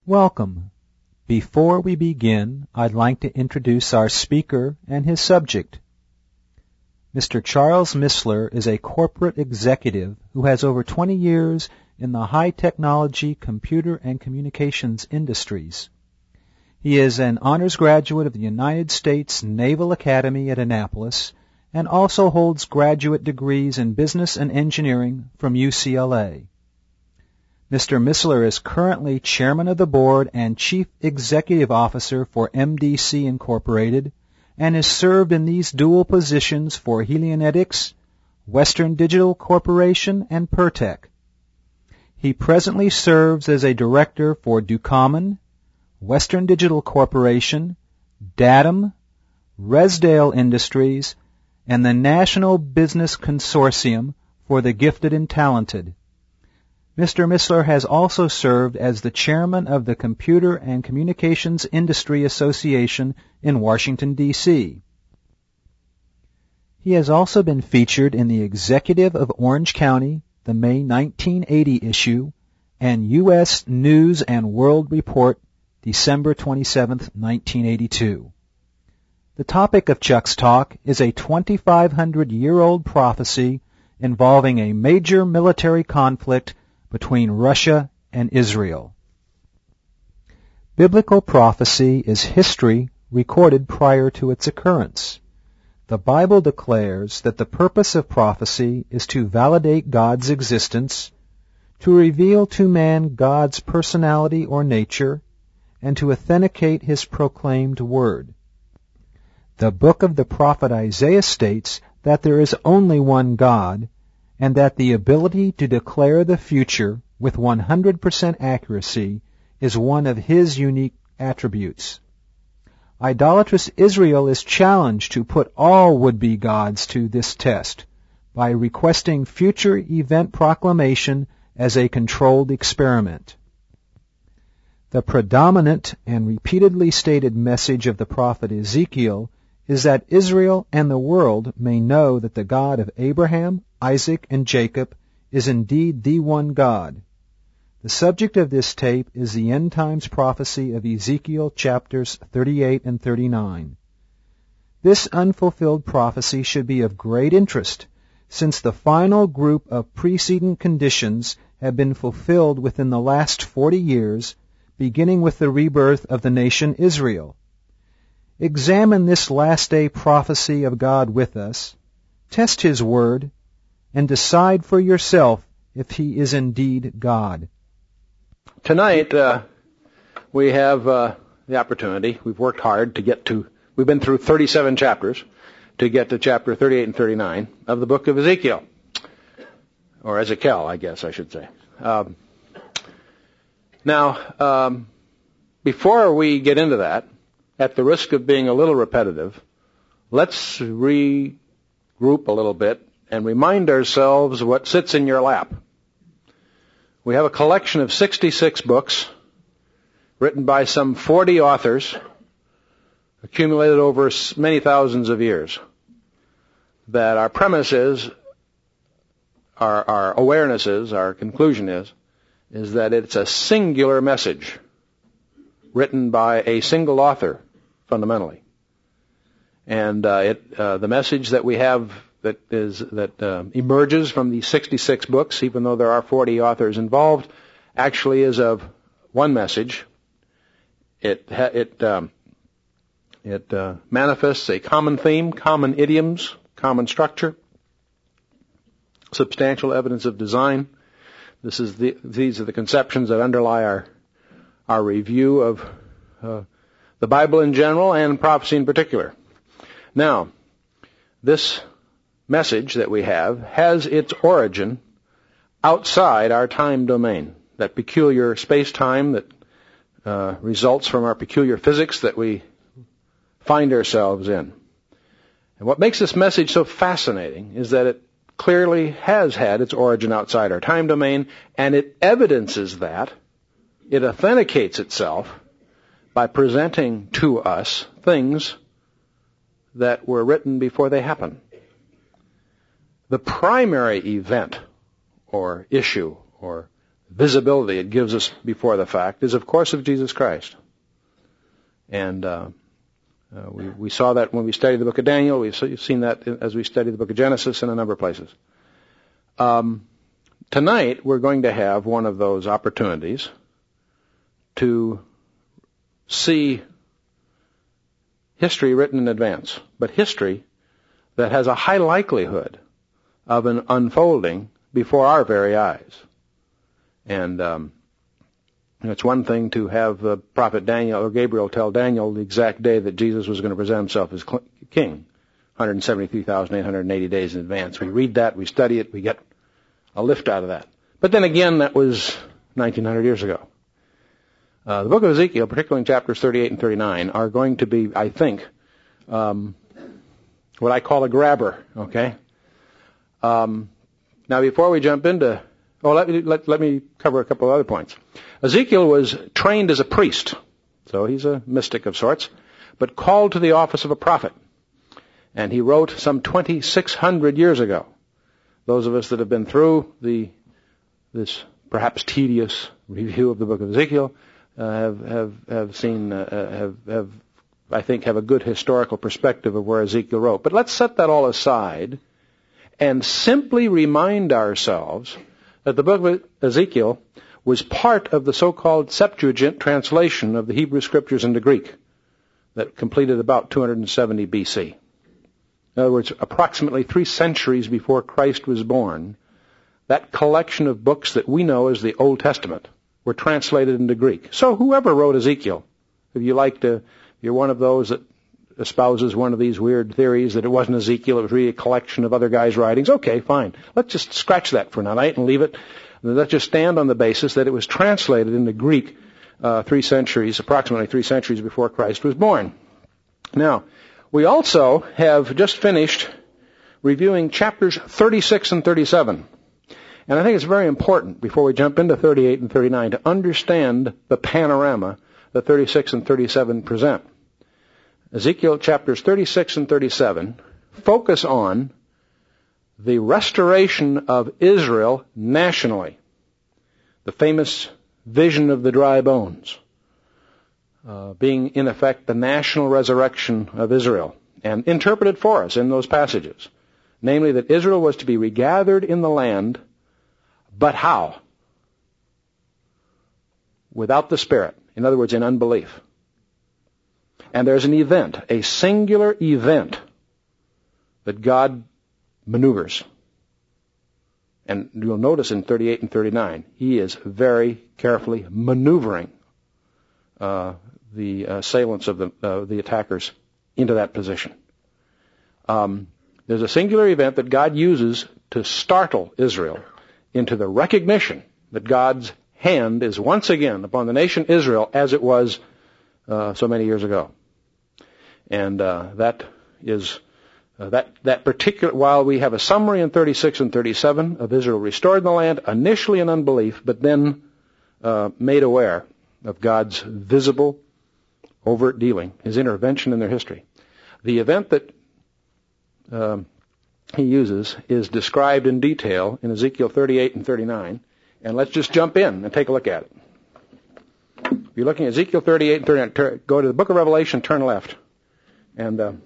Welcome. Before we begin, I'd like to introduce our speaker and his subject. Mr. Charles Missler is a corporate executive who has over 20 years in the high-technology computer and communications industries. He is an honors graduate of the United States Naval Academy at Annapolis and also holds graduate degrees in business and engineering from UCLA. Mr. Missler is currently chairman of the board and chief executive officer for MDC Incorporated and has served in these dual positions for Helionetics, Western Digital Corporation, and Pertec. He presently serves as a director for Ducommun, Western Digital Corporation, Datum, Resdale Industries, and the National Business Consortium for the Gifted and Talented. Mr. Missler has also served as the chairman of the Computer and Communications Industry Association in Washington, D.C. He has also been featured in the Executive of Orange County, the May 1980 issue, and U.S. News and World Report, December 27, 1982. The topic of Chuck's talk is a 2,500-year-old prophecy involving a major military conflict between Russia and Israel. Biblical prophecy is history recorded prior to its occurrence. The Bible declares that the purpose of prophecy is to validate God's existence, to reveal to man God's personality or nature, and to authenticate his proclaimed word. The book of the prophet Isaiah states that there is only one God, and that the ability to declare the future with 100% accuracy is one of his unique attributes. Idolatrous Israel is challenged to put all would-be gods to this test by requesting future event proclamation as a controlled experiment. The predominant and repeatedly stated message of the prophet Ezekiel is that Israel and the world may know that the God of Abraham, Isaac, and Jacob is indeed the one God. The subject of this tape is the end times prophecy of Ezekiel chapters 38 and 39. This unfulfilled prophecy should be of great interest, since the final group of precedent conditions have been fulfilled within the last 40 years, beginning with the rebirth of the nation Israel. Examine this last day prophecy of God with us, test His Word, and decide for yourself if He is indeed God. Tonight, we have the opportunity. We've worked hard to get to, we've been through 37 chapters to get to chapter 38 and 39 of the book of Ezekiel. Or Ezekiel, I guess I should say. Now, before we get into that, at the risk of being a little repetitive, let's regroup a little bit and remind ourselves what sits in your lap. We have a collection of 66 books written by some 40 authors, accumulated over many thousands of years, that our premise is, our awareness is, our conclusion is that it's a singular message written by a single author, fundamentally. And the message that we have that emerges from these 66 books, even though there are 40 authors involved, actually is of one message. It manifests a common theme, common idioms, common structure, substantial evidence of design. These are the conceptions that underlie our review of the Bible in general and prophecy in particular. Now, this message that we have has its origin outside our time domain, that peculiar space-time that results from our peculiar physics that we find ourselves in. And what makes this message so fascinating is that it clearly has had its origin outside our time domain, and it evidences that, it authenticates itself by presenting to us things that were written before they happened. The primary event or issue or visibility it gives us before the fact is, of course, of Jesus Christ. And we saw that when we studied the book of Daniel. We've seen that as we studied the book of Genesis in a number of places. Tonight, we're going to have one of those opportunities to see history written in advance, but history that has a high likelihood of an unfolding before our very eyes. And it's one thing to have the prophet Daniel or Gabriel tell Daniel the exact day that Jesus was going to present himself as king, 173,880 days in advance. We read that, we study it, we get a lift out of that. But then again, that was 1,900 years ago. The book of Ezekiel, particularly in chapters 38 and 39, are going to be, I think, what I call a grabber, okay? Now, before we jump into... let me cover a couple of other points. Ezekiel was trained as a priest, so he's a mystic of sorts, but called to the office of a prophet. And he wrote some 2,600 years ago. Those of us that have been through this perhaps tedious review of the book of Ezekiel have seen, I think, have a good historical perspective of where Ezekiel wrote. But let's set that all aside and simply remind ourselves that the book of Ezekiel was part of the so-called Septuagint translation of the Hebrew Scriptures into Greek that completed about 270 BC. In other words, approximately 3 centuries before Christ was born, that collection of books that we know as the Old Testament were translated into Greek. So whoever wrote Ezekiel, if you're one of those that espouses one of these weird theories that it wasn't Ezekiel, it was really a collection of other guys' writings, okay, fine. Let's just scratch that for tonight and leave it. Let's just stand on the basis that it was translated into Greek approximately 3 centuries before Christ was born. Now, we also have just finished reviewing chapters 36 and 37. And I think it's very important, before we jump into 38 and 39, to understand the panorama that 36 and 37 present. Ezekiel chapters 36 and 37 focus on the restoration of Israel nationally, the famous vision of the dry bones, being in effect the national resurrection of Israel, and interpreted for us in those passages, namely that Israel was to be regathered in the land, but how? Without the Spirit. In other words, in unbelief. And there's an event, a singular event, that God maneuvers. And you'll notice in 38 and 39, he is very carefully maneuvering the assailants of the attackers into that position. There's a singular event that God uses to startle Israel into the recognition that God's hand is once again upon the nation Israel as it was so many years ago. And that is that particular, while we have a summary in 36 and 37 of Israel restored in the land, initially in unbelief, but then made aware of God's visible, overt dealing, his intervention in their history. The event that he uses is described in detail in Ezekiel 38 and 39, and let's just jump in and take a look at it. If you're looking at Ezekiel 38 and 39, go to the book of Revelation, turn left. And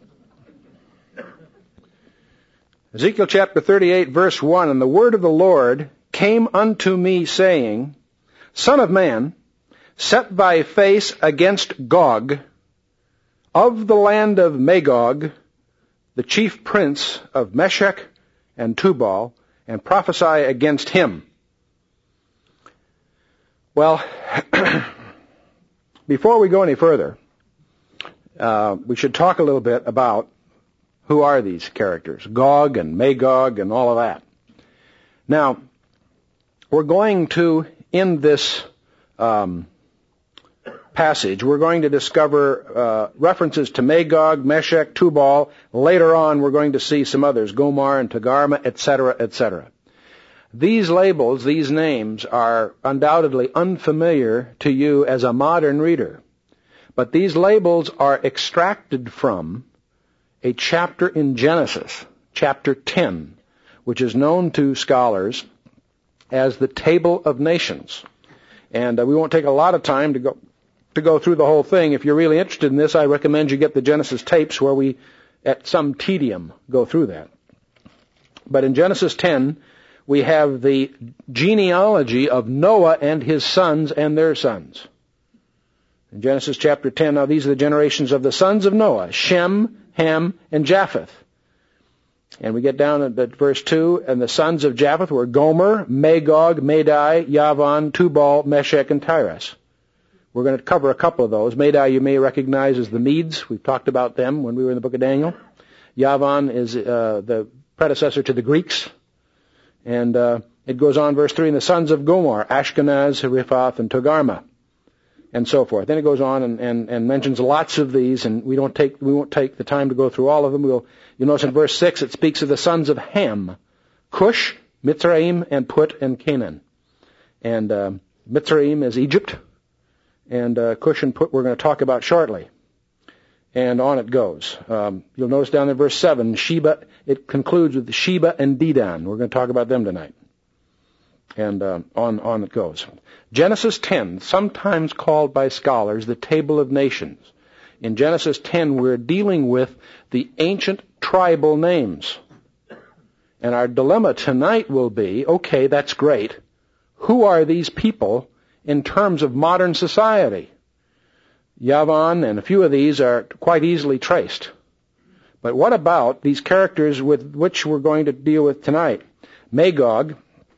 Ezekiel chapter 38, verse 1, and the word of the Lord came unto me, saying, Son of man, set thy face against Gog, of the land of Magog, the chief prince of Meshech and Tubal, and prophesy against him. Well, before we go any further, we should talk a little bit about who are these characters, Gog and Magog and all of that. Now, we're going to, in this passage, we're going to discover references to Magog, Meshech, Tubal. Later on, we're going to see some others, Gomar and Togarmah, etc., etc. These labels, these names, are undoubtedly unfamiliar to you as a modern reader. But these labels are extracted from a chapter in Genesis, chapter 10, which is known to scholars as the Table of Nations. And we won't take a lot of time to go through the whole thing. If you're really interested in this, I recommend you get the Genesis tapes where we, at some tedium, go through that. But in Genesis 10, we have the genealogy of Noah and his sons and their sons. In Genesis chapter 10, now these are the generations of the sons of Noah, Shem, Ham, and Japheth. And we get down at verse 2, and the sons of Japheth were Gomer, Magog, Madai, Yavan, Tubal, Meshech, and Tiras. We're going to cover a couple of those. Madai you may recognize as the Medes. We've talked about them when we were in the book of Daniel. Yavan is the predecessor to the Greeks. And it goes on, verse 3, and the sons of Gomer, Ashkenaz, Riphath, and Togarmah, and so forth. Then it goes on and mentions lots of these, and we won't take the time to go through all of them. You'll notice in verse 6 it speaks of the sons of Ham, Cush, Mitzrayim, and Put, and Canaan. And Mitzrayim is Egypt, and Cush and Put we're going to talk about shortly. And on it goes. You'll notice down in verse 7, Sheba, it concludes with Sheba and Dedan. We're going to talk about them tonight. And on it goes. Genesis 10, sometimes called by scholars the Table of Nations. In Genesis 10, we're dealing with the ancient tribal names. And our dilemma tonight will be, okay, that's great. Who are these people in terms of modern society? Yavan and a few of these are quite easily traced. But what about these characters with which we're going to deal with tonight? Magog.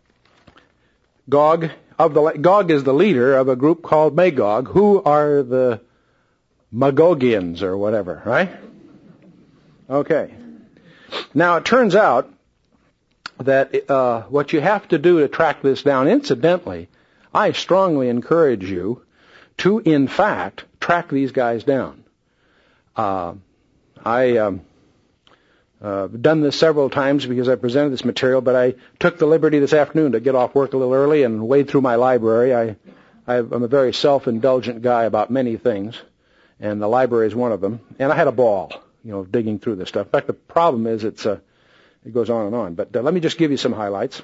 Gog is the leader of a group called Magog. Who are the Magogians or whatever, right? Okay. Now it turns out that what you have to do to track this down, incidentally, I strongly encourage you to, in fact, track these guys down. I've done this several times because I presented this material, but I took the liberty this afternoon to get off work a little early and wade through my library. I'm a very self-indulgent guy about many things, and the library is one of them. And I had a ball, digging through this stuff. In fact, the problem is it goes on and on. But let me just give you some highlights.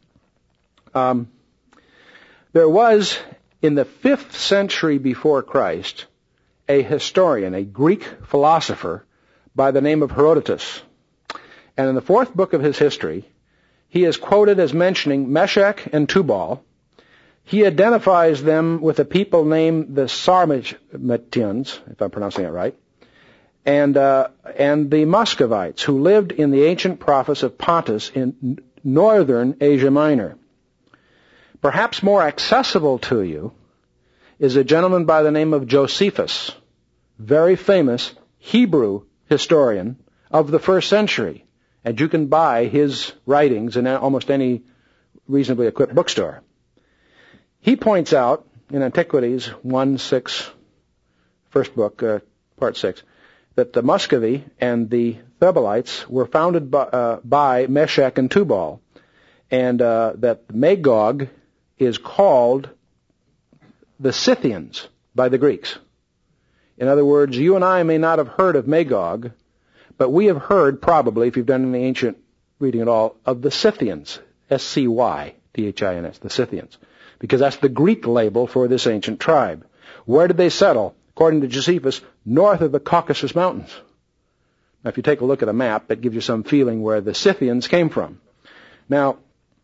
There was, in the 5th century before Christ, a historian, a Greek philosopher by the name of Herodotus. And in the 4th book of his history, he is quoted as mentioning Meshech and Tubal. He identifies them with a people named the Sarmatians, if I'm pronouncing it right, and the Muscovites, who lived in the ancient province of Pontus in northern Asia Minor. Perhaps more accessible to you is a gentleman by the name of Josephus, very famous Hebrew historian of the 1st century. And you can buy his writings in almost any reasonably equipped bookstore. He points out in Antiquities 1:6, first book, part 6, that the Muscovy and the Thebalites were founded by Meshech and Tubal, and that Magog is called the Scythians by the Greeks. In other words, you and I may not have heard of Magog, but we have heard probably, if you've done any ancient reading at all, of the Scythians, Scythins, the Scythians, because that's the Greek label for this ancient tribe. Where did they settle? According to Josephus, north of the Caucasus Mountains. Now, if you take a look at a map, that gives you some feeling where the Scythians came from. Now,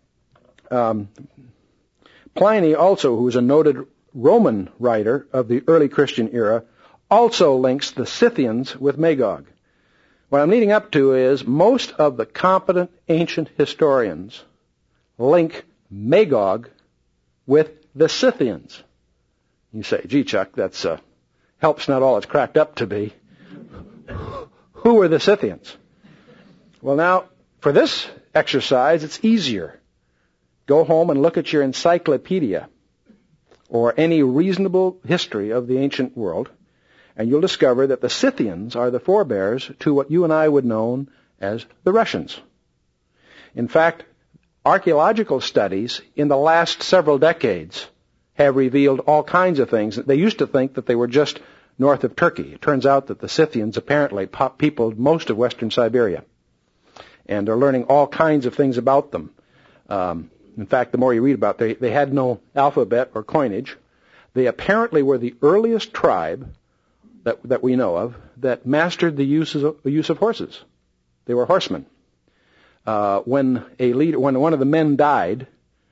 Pliny also, who was a noted Roman writer of the early Christian era, also links the Scythians with Magog. What I'm leading up to is most of the competent ancient historians link Magog with the Scythians. You say, gee, Chuck, that's help's not all it's cracked up to be. Who were the Scythians? Well, now, for this exercise, it's easier. Go home and look at your encyclopedia or any reasonable history of the ancient world, and you'll discover that the Scythians are the forebears to what you and I would know as the Russians. In fact, archaeological studies in the last several decades have revealed all kinds of things. They used to think that they were just north of Turkey. It turns out that the Scythians apparently peopled most of western Siberia, and they're learning all kinds of things about them. In fact, the more you read about it, they had no alphabet or coinage. They apparently were the earliest tribe that we know of that mastered the use of horses. They were horsemen. When one of the men died,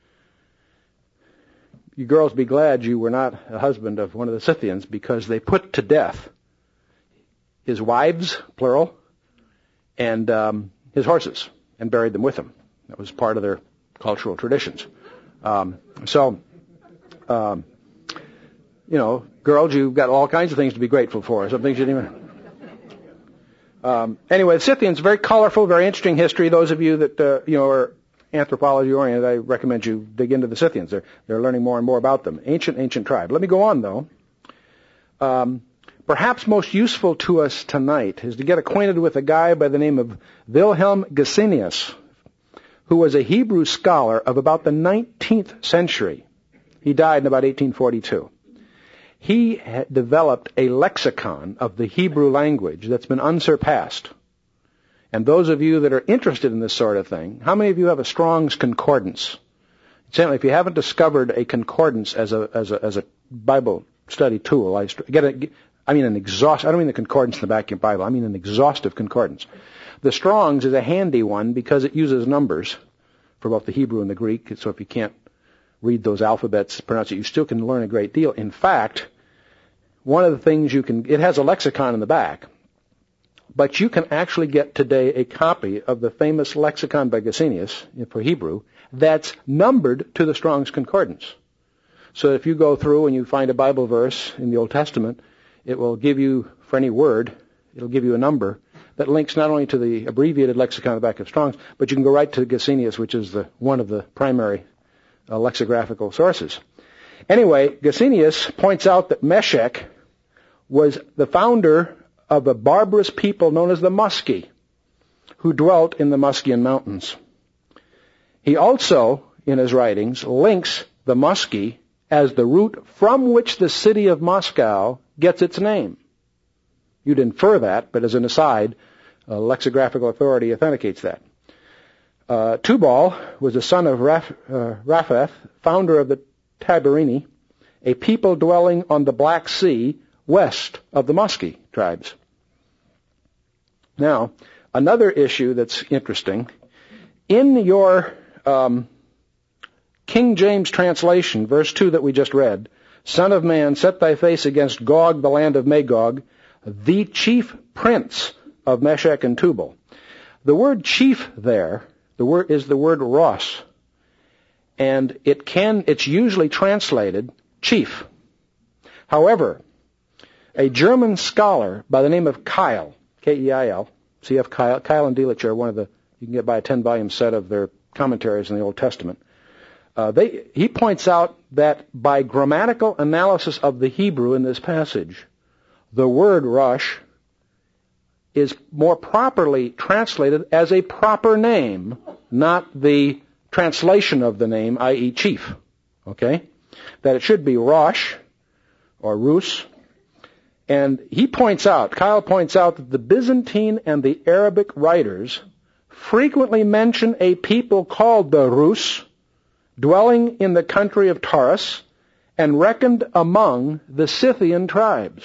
you girls be glad you were not a husband of one of the Scythians, because they put to death his wives, plural, and his horses, and buried them with him. That was part of their cultural traditions. Girls, you've got all kinds of things to be grateful for. Some things you didn't even... Anyway, the Scythians, very colorful, very interesting history. Those of you that are anthropology oriented, I recommend you dig into the Scythians. They're learning more and more about them. Ancient tribe. Let me go on, though. Perhaps most useful to us tonight is to get acquainted with a guy by the name of Wilhelm Gesenius, who was a Hebrew scholar of about the 19th century. He died in about 1842. He had developed a lexicon of the Hebrew language that's been unsurpassed. And those of you that are interested in this sort of thing, how many of you have a Strong's Concordance? Certainly, if you haven't discovered a concordance as a Bible study tool, I don't mean the concordance in the back of your Bible. I mean an exhaustive concordance. The Strong's is a handy one because it uses numbers for both the Hebrew and the Greek. So if you can't read those alphabets, pronounce it, you still can learn a great deal. In fact, one of the things it has a lexicon in the back, but you can actually get today a copy of the famous lexicon by Gesenius for Hebrew that's numbered to the Strong's Concordance. So if you go through and you find a Bible verse in the Old Testament, it will give you, for any word, it'll give you a number that links not only to the abbreviated lexicon on the back of Strong's, but you can go right to Gesenius, which is one of the primary lexicographical sources. Anyway, Gesenius points out that Meshech was the founder of a barbarous people known as the Musci, who dwelt in the Muscian Mountains. He also, in his writings, links the Musci as the root from which the city of Moscow gets its name. You'd infer that, but as an aside, lexicographical authority authenticates that. Tubal was the son of Raphath, founder of the Tiberini, a people dwelling on the Black Sea west of the Musci tribes. Now, another issue that's interesting, in your King James translation, verse 2 that we just read, Son of man, set thy face against Gog, the land of Magog, the chief prince of Meshech and Tubal. The word chief there, is the word Ross, and it's usually translated chief. However, a German scholar by the name of Keil, K-E-I-L, C.F. Keil and Delitzsch are you can get by a 10-volume set of their commentaries in the Old Testament. He points out that by grammatical analysis of the Hebrew in this passage, the word Rosh is more properly translated as a proper name, not the translation of the name, i.e. chief. Okay? That it should be Rosh or Rus. And Keil points out that the Byzantine and the Arabic writers frequently mention a people called the Rus, dwelling in the country of Taurus, and reckoned among the Scythian tribes.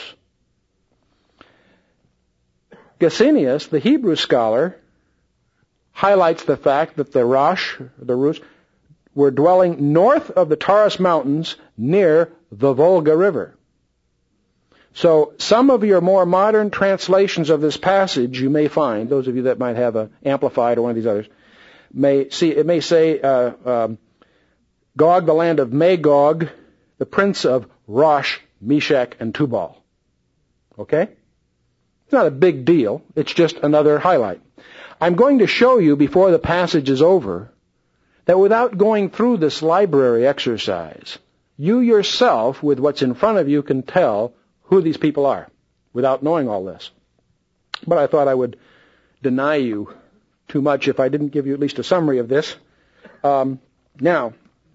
Gesenius, the Hebrew scholar, highlights the fact that the Rus, were dwelling north of the Taurus Mountains near the Volga River. So some of your more modern translations of this passage you may find, those of you that might have an Amplified or one of these others, may say Gog, the land of Magog, the prince of Rosh, Meshech, and Tubal. Okay? It's not a big deal. It's just another highlight. I'm going to show you before the passage is over that without going through this library exercise, you yourself, with what's in front of you, can tell who these people are without knowing all this. But I thought I would deny you too much if I didn't give you at least a summary of this. Now,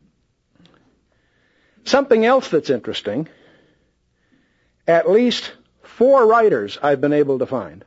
something else that's interesting, at least 4 writers I've been able to find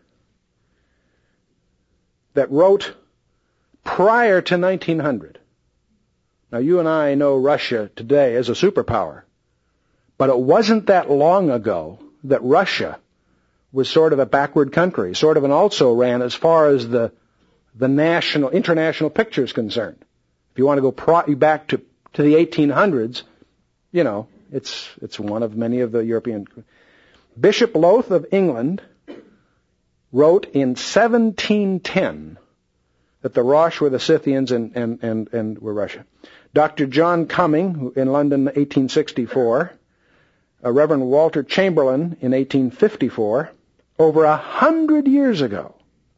that wrote prior to 1900, Now, you and I know Russia today as a superpower, but it wasn't that long ago that Russia was sort of a backward country, sort of an also-ran as far as the international picture is concerned. If you want to go back to the 1800s, you know, it's one of many of the European. Bishop Lowth of England wrote in 1710 that the Rosh were the Scythians and were Russia. Dr. John Cumming in London, 1864. Reverend Walter Chamberlain in 1854. Over 100 years ago,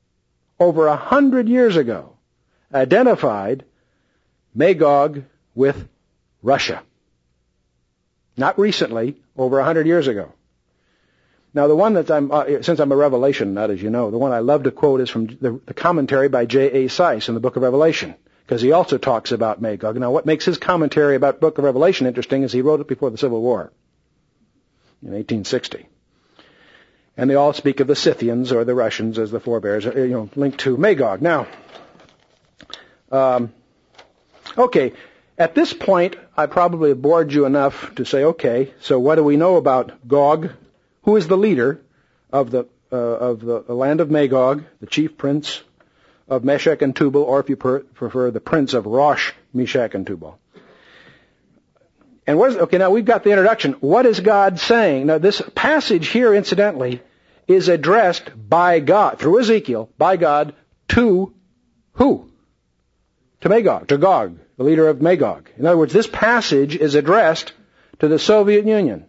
identified Magog with Russia. Not recently, over 100 years ago. Now, the one that since I'm a Revelation nut, as you know, the one I love to quote is from the commentary by J.A. Seiss in the Book of Revelation, because he also talks about Magog. Now, what makes his commentary about Book of Revelation interesting is he wrote it before the Civil War, in 1860. And they all speak of the Scythians or the Russians as the forebears, linked to Magog. Now, okay, at this point, I probably have bored you enough to say, okay, so what do we know about Gog? Who is the leader of the land of Magog, the chief prince of Meshech and Tubal, or if you prefer, the prince of Rosh, Meshech, and Tubal? And now we've got the introduction. What is God saying? Now, this passage here, incidentally, is addressed by God, through Ezekiel, by God, to who? To Magog, to Gog, the leader of Magog. In other words, this passage is addressed to the Soviet Union.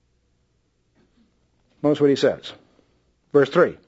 Notice what he says. Verse 3.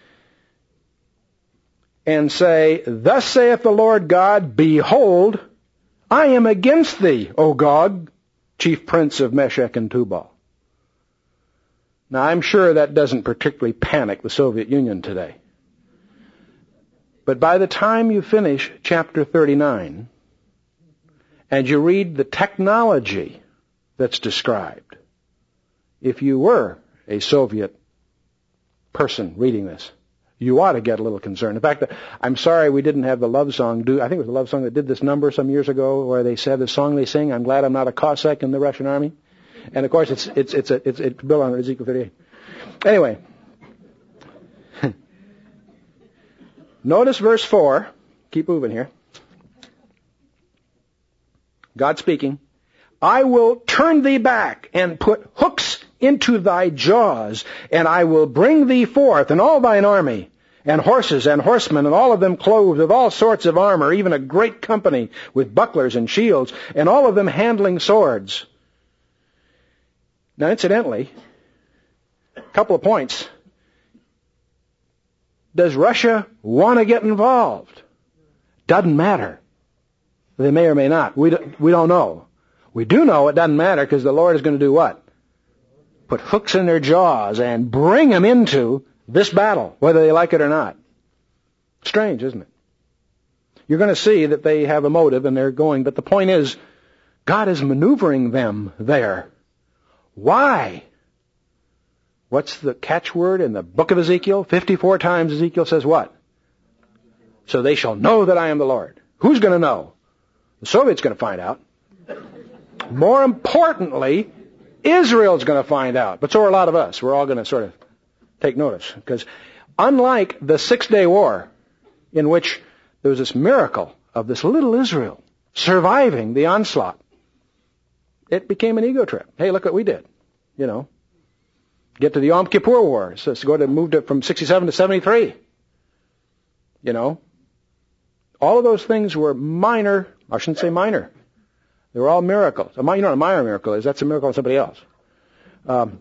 And say, Thus saith the Lord God, Behold, I am against thee, O Gog, chief prince of Meshech and Tubal. Now, I'm sure that doesn't particularly panic the Soviet Union today. But by the time you finish chapter 39, and you read the technology that's described, if you were a Soviet person reading this, you ought to get a little concerned. In fact, I'm sorry we didn't have the love song. I think it was the love song that did this number some years ago, where they said the song they sing, "I'm glad I'm not a Cossack in the Russian army." And of course, it's built on Ezekiel 38. Anyway, notice verse 4. Keep moving here. God speaking. I will turn thee back and put hooks into thy jaws, and I will bring thee forth and all thine army, and horses and horsemen, and all of them clothed with all sorts of armor, even a great company with bucklers and shields, and all of them handling swords. Now, incidentally, a couple of points. Does Russia want to get involved? Doesn't matter. They may or may not. We don't know. We do know it doesn't matter, because the Lord is going to do what? Put hooks in their jaws and bring them into this battle, whether they like it or not. Strange, isn't it? You're going to see that they have a motive and they're going, but the point is, God is maneuvering them there. Why? What's the catchword in the book of Ezekiel? 54 times Ezekiel says what? So they shall know that I am the Lord. Who's going to know? The Soviets going to find out. More importantly, Israel's going to find out. But so are a lot of us. We're all going to sort of take notice. Because unlike the 6-day war, in which there was this miracle of this little Israel surviving the onslaught, it became an ego trip. Hey, look what we did. Get to the Yom Kippur War. So it's going to move from 67 to 73. All of those things were minor. I shouldn't say minor. They were all miracles. You know what a minor miracle is? That's a miracle on somebody else. But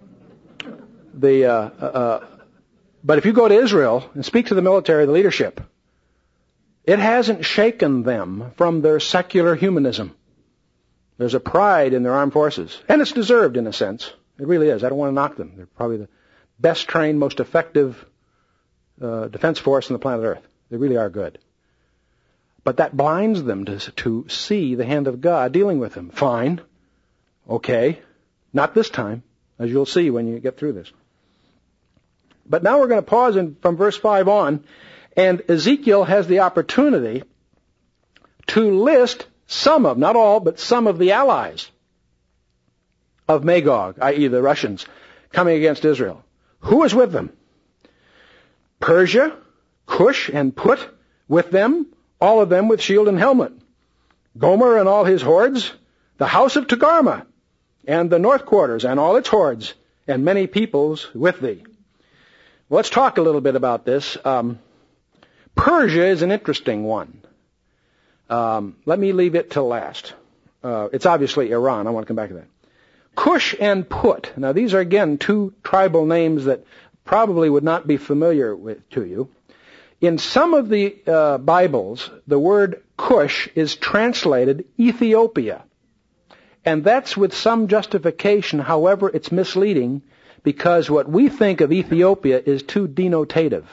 if you go to Israel and speak to the military, the leadership, it hasn't shaken them from their secular humanism. There's a pride in their armed forces. And it's deserved in a sense. It really is. I don't want to knock them. They're probably the best trained, most effective defense force on the planet Earth. They really are good. But that blinds them to see the hand of God dealing with them. Fine. Okay. Not this time, as you'll see when you get through this. But now we're going to pause from verse 5 on, and Ezekiel has the opportunity to list some of, not all, but some of the allies of Magog, i.e. the Russians, coming against Israel. Who was with them? Persia, Cush, and Put with them, all of them with shield and helmet. Gomer and all his hordes, the house of Togarmah, and the north quarters and all its hordes, and many peoples with thee. Well, let's talk a little bit about this. Persia is an interesting one. Let me leave it till last. It's obviously Iran. I want to come back to that. Cush and Put. Now, these are, again, two tribal names that probably would not be familiar to you. In some of the Bibles, the word Cush is translated Ethiopia. And that's with some justification. However, it's misleading because what we think of Ethiopia is too denotative.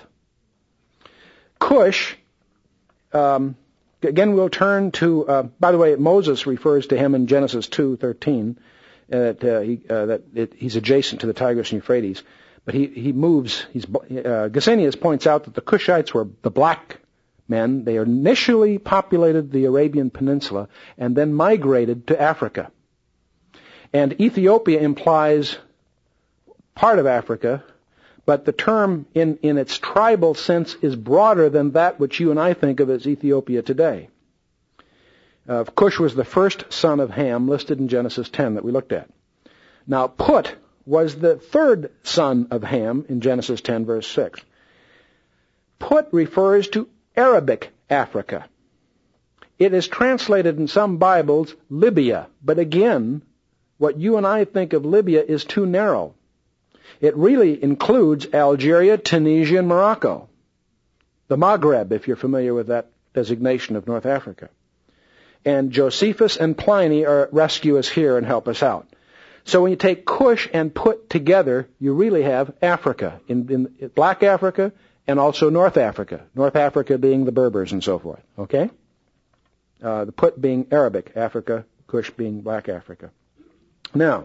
Cush, again, we'll turn to, by the way, Moses refers to him in Genesis 2:13, that he's adjacent to the Tigris and Euphrates. But he moves, Gesenius points out that the Cushites were the black men. They initially populated the Arabian Peninsula and then migrated to Africa. And Ethiopia implies part of Africa, but the term in its tribal sense is broader than that which you and I think of as Ethiopia today. Cush was the first son of Ham, listed in Genesis 10 that we looked at. Now, Put was the third son of Ham in Genesis 10, verse 6. Put refers to Arabic Africa. It is translated in some Bibles Libya, but again, what you and I think of Libya is too narrow. It really includes Algeria, Tunisia, and Morocco. The Maghreb, if you're familiar with that designation of North Africa. And Josephus and Pliny rescue us here and help us out. So when you take Cush and Put together, you really have Africa, in Black Africa and also North Africa. North Africa being the Berbers and so forth. Okay? The Put being Arabic Africa, Cush being Black Africa. Now,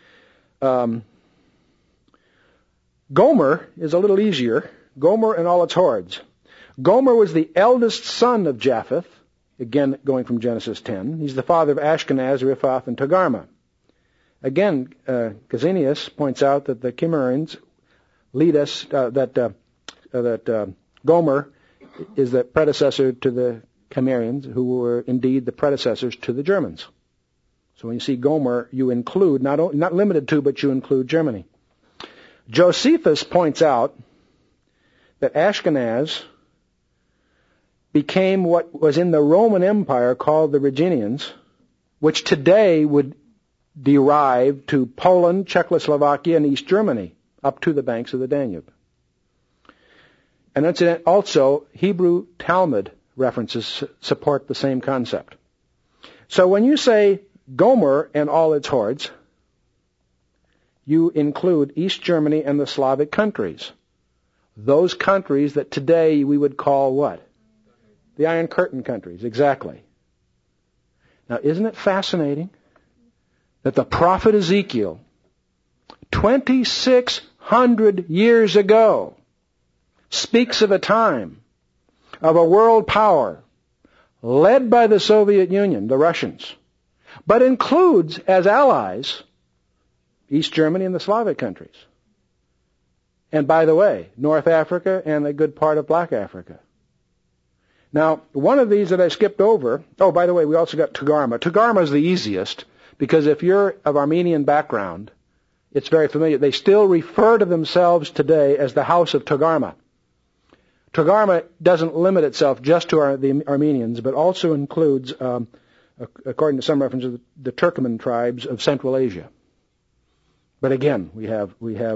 Gomer is a little easier. Gomer and all its hordes. Gomer was the eldest son of Japheth, again going from Genesis 10. He's the father of Ashkenaz, Riphath, and Togarmah. Again, Gesenius points out that the Cimmerians lead us, that Gomer is the predecessor to the Cimmerians, who were indeed the predecessors to the Germans. So when you see Gomer, you include, not limited to, but you include Germany. Josephus points out that Ashkenaz became what was in the Roman Empire called the Rhaginians, which today would derive to Poland, Czechoslovakia, and East Germany, up to the banks of the Danube. And that's also Hebrew Talmud references support the same concept. So when you say Gomer and all its hordes, you include East Germany and the Slavic countries. Those countries that today we would call what? The Iron Curtain countries, exactly. Now, isn't it fascinating that the prophet Ezekiel, 2,600 years ago, speaks of a time of a world power led by the Soviet Union, the Russians, but includes as allies East Germany and the Slavic countries. And by the way, North Africa and a good part of Black Africa. Now, one of these that I skipped over, by the way, we also got Togarmah. Togarmah is the easiest because if you're of Armenian background, it's very familiar. They still refer to themselves today as the House of Togarmah. Togarmah doesn't limit itself just to the Armenians, but also includes, according to some references, the Turkoman tribes of Central Asia. But again, we have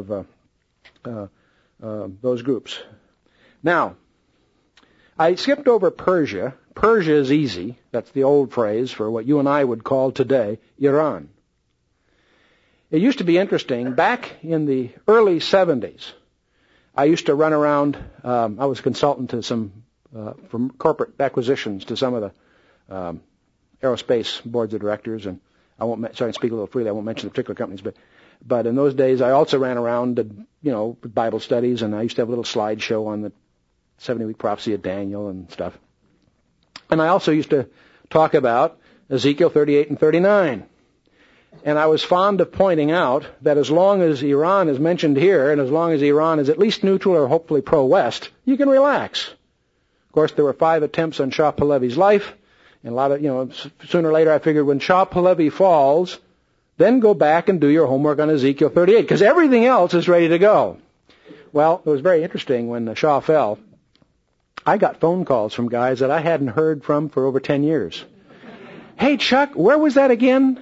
those groups. Now, I skipped over Persia. Persia is easy. That's the old phrase for what you and I would call today Iran. It used to be interesting. Back in the early 70s, I used to run around. I was a consultant to some from corporate acquisitions to some of the aerospace boards of directors, and I won't. Sorry, I speak a little freely. I won't mention the particular companies, but in those days, I also ran around, with Bible studies, and I used to have a little slideshow on the 70-week prophecy of Daniel and stuff. And I also used to talk about Ezekiel 38 and 39. And I was fond of pointing out that as long as Iran is mentioned here, and as long as Iran is at least neutral or hopefully pro-West, you can relax. Of course, there were 5 attempts on Shah Pahlavi's life, and a lot of, sooner or later I figured when Shah Pahlavi falls, then go back and do your homework on Ezekiel 38, because everything else is ready to go. Well, it was very interesting when the Shah fell. I got phone calls from guys that I hadn't heard from for over 10 years. Hey, Chuck, where was that again?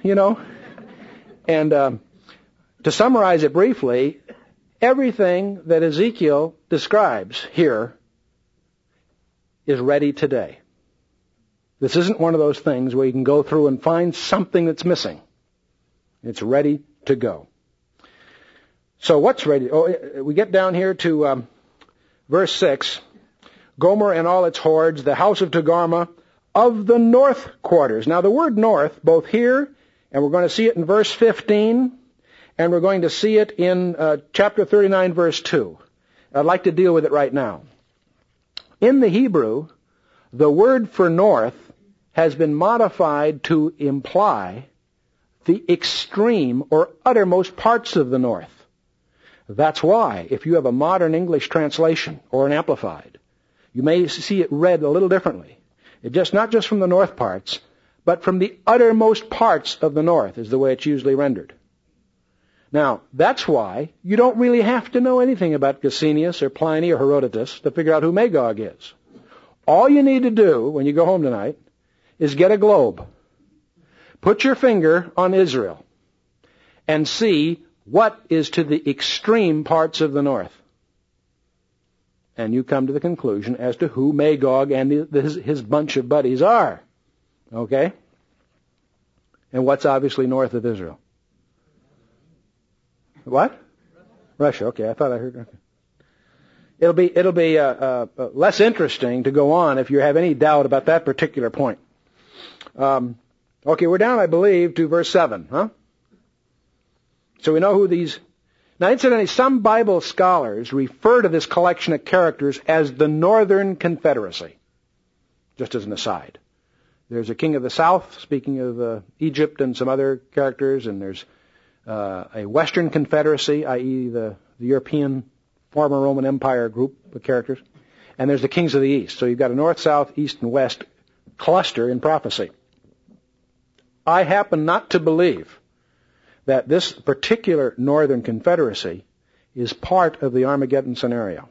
And to summarize it briefly, everything that Ezekiel describes here is ready today. This isn't one of those things where you can go through and find something that's missing. It's ready to go. So what's ready? We get down here to verse 6. Gomer and all its hordes, the house of Togarmah, of the north quarters. Now the word north, both here, and we're going to see it in verse 15, and we're going to see it in chapter 39, verse 2. I'd like to deal with it right now. In the Hebrew, the word for north has been modified to imply the extreme or uttermost parts of the north. That's why, if you have a modern English translation or an amplified, you may see it read a little differently. Not just from the north parts, but from the uttermost parts of the north is the way it's usually rendered. Now, that's why you don't really have to know anything about Gesenius or Pliny or Herodotus to figure out who Magog is. All you need to do when you go home tonight is get a globe. Put your finger on Israel and see what is to the extreme parts of the north. And you come to the conclusion as to who Magog and his bunch of buddies are. Okay? And what's obviously north of Israel? What? Russia. Okay, I thought I heard. Okay. It'll be less interesting to go on if you have any doubt about that particular point. Okay, we're down, I believe, to verse 7, huh? So we know who these... Now, incidentally, some Bible scholars refer to this collection of characters as the Northern Confederacy, just as an aside. There's a king of the south, speaking of Egypt and some other characters, and there's a Western Confederacy, i.e. the European former Roman Empire group of characters, and there's the kings of the east. So you've got a north, south, east, and west cluster in prophecy. I happen not to believe that this particular Northern Confederacy is part of the Armageddon scenario.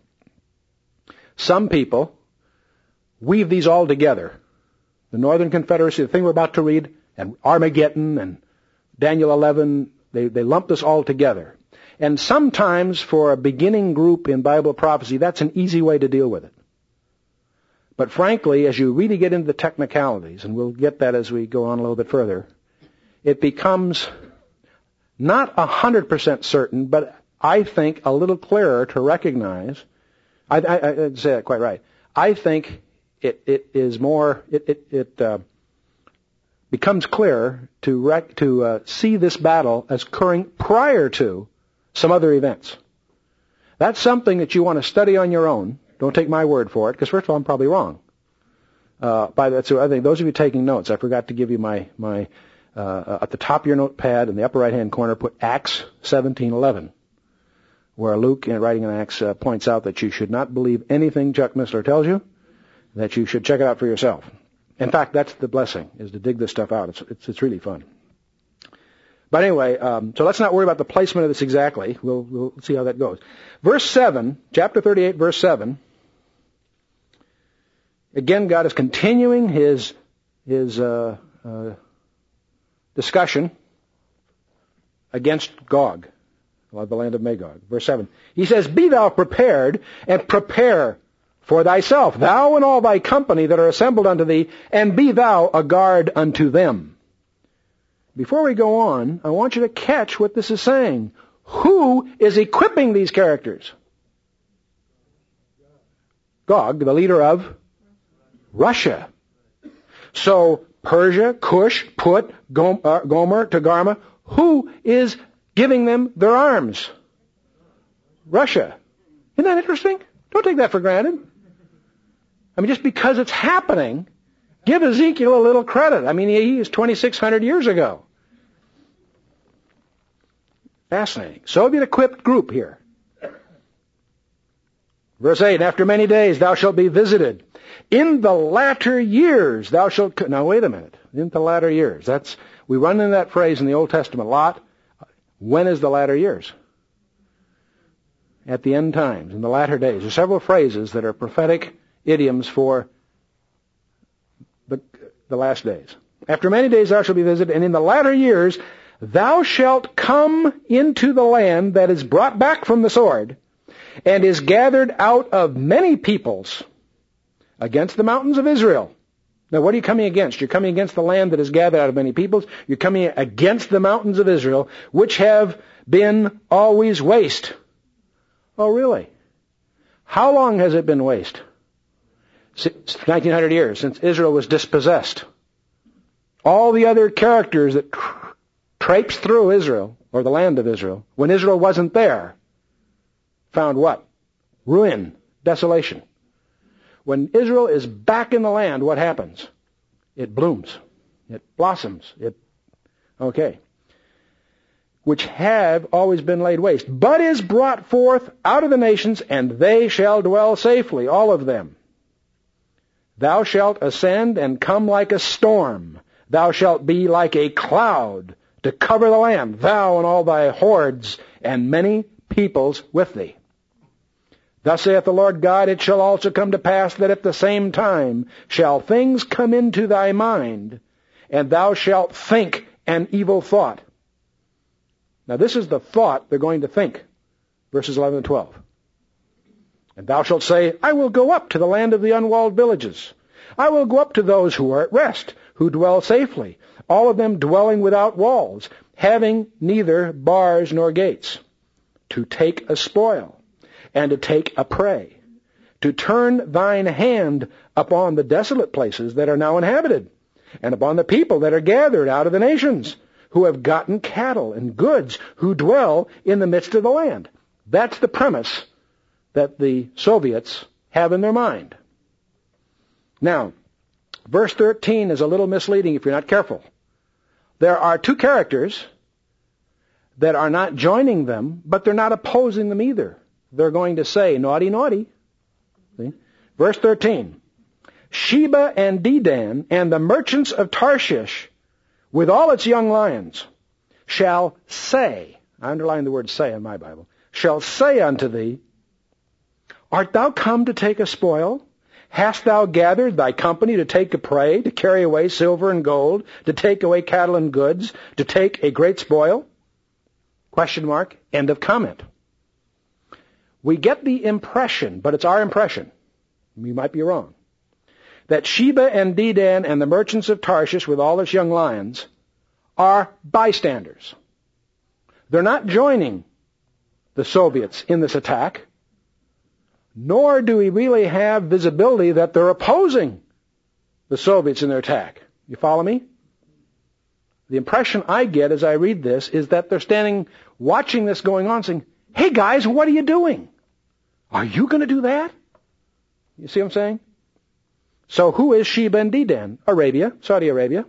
Some people weave these all together. The Northern Confederacy, the thing we're about to read, and Armageddon and Daniel 11, they lump this all together. And sometimes for a beginning group in Bible prophecy, that's an easy way to deal with it. But frankly, as you really get into the technicalities, and we'll get that as we go on a little bit further, it becomes not 100% certain, but I think a little clearer to recognize. I'd say that quite right. I think it is more. It becomes clearer to see this battle as occurring prior to some other events. That's something that you want to study on your own. Don't take my word for it, because first of all, I'm probably wrong. So I think those of you taking notes, I forgot to give you my at the top of your notepad in the upper right-hand corner, put Acts 17:11, where Luke, in writing in Acts, points out that you should not believe anything Chuck Missler tells you, that you should check it out for yourself. In fact, that's the blessing, is to dig this stuff out. It's really fun. But anyway, so let's not worry about the placement of this exactly. We'll see how that goes. Verse 7, chapter 38, verse 7. Again, God is continuing his discussion against Gog, the land of Magog. Verse 7. He says, "Be thou prepared, and prepare for thyself, thou and all thy company that are assembled unto thee, and be thou a guard unto them." Before we go on, I want you to catch what this is saying. Who is equipping these characters? Gog, the leader of Russia. So Persia, Cush, Put, Gomer, Togarmah, who is giving them their arms? Russia. Isn't that interesting? Don't take that for granted. I mean, just because it's happening Give Ezekiel a little credit. I mean, he is 2,600 years ago. Fascinating. Soviet-equipped group here. Verse 8, after many days thou shalt be visited. In the latter years thou shalt... Now, wait a minute. In the latter years. We run into that phrase in the Old Testament a lot. When is the latter years? At the end times, in the latter days. There are several phrases that are prophetic idioms for the last days. After many days thou shalt be visited, and in the latter years thou shalt come into the land that is brought back from the sword, and is gathered out of many peoples against the mountains of Israel. Now, what are you coming against? You're coming against the land that is gathered out of many peoples. You're coming against the mountains of Israel, which have been always waste. Oh, really? How long has it been waste? 1900 years, since Israel was dispossessed. All the other characters that traipsed through Israel, or the land of Israel, when Israel wasn't there, found what? Ruin, desolation. When Israel is back in the land, what happens? It blooms. It blossoms. Which have always been laid waste, but is brought forth out of the nations, and they shall dwell safely, all of them. Thou shalt ascend and come like a storm. Thou shalt be like a cloud to cover the land, thou and all thy hordes, and many peoples with thee. Thus saith the Lord God, it shall also come to pass that at the same time shall things come into thy mind, and thou shalt think an evil thought. Now this is the thought they're going to think. Verses 11 and 12. And thou shalt say, I will go up to the land of the unwalled villages. I will go up to those who are at rest, who dwell safely, all of them dwelling without walls, having neither bars nor gates, to take a spoil, and to take a prey, to turn thine hand upon the desolate places that are now inhabited, and upon the people that are gathered out of the nations, who have gotten cattle and goods, who dwell in the midst of the land. That's the premise that the Soviets have in their mind. Now, verse 13 is a little misleading if you're not careful. There are two characters that are not joining them, but they're not opposing them either. They're going to say, naughty, naughty. See? Verse 13. Sheba and Dedan and the merchants of Tarshish, with all its young lions, shall say, I underline the word say in my Bible, shall say unto thee, art thou come to take a spoil? Hast thou gathered thy company to take a prey, to carry away silver and gold, to take away cattle and goods, to take a great spoil? Question mark, end of comment. We get the impression, but it's our impression, we might be wrong, that Sheba and Dedan and the merchants of Tarshish with all its young lions are bystanders. They're not joining the Soviets in this attack, nor do we really have visibility that they're opposing the Soviets in their attack. You follow me? The impression I get as I read this is that they're standing watching this going on saying, hey guys, what are you doing? Are you going to do that? You see what I'm saying? So who is Sheba and Dedan? Arabia, Saudi Arabia.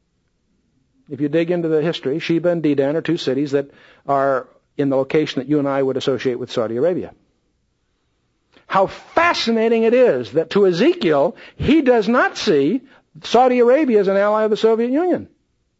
If you dig into the history, Sheba and Dedan are two cities that are in the location that you and I would associate with Saudi Arabia. How fascinating it is that to Ezekiel, he does not see Saudi Arabia as an ally of the Soviet Union.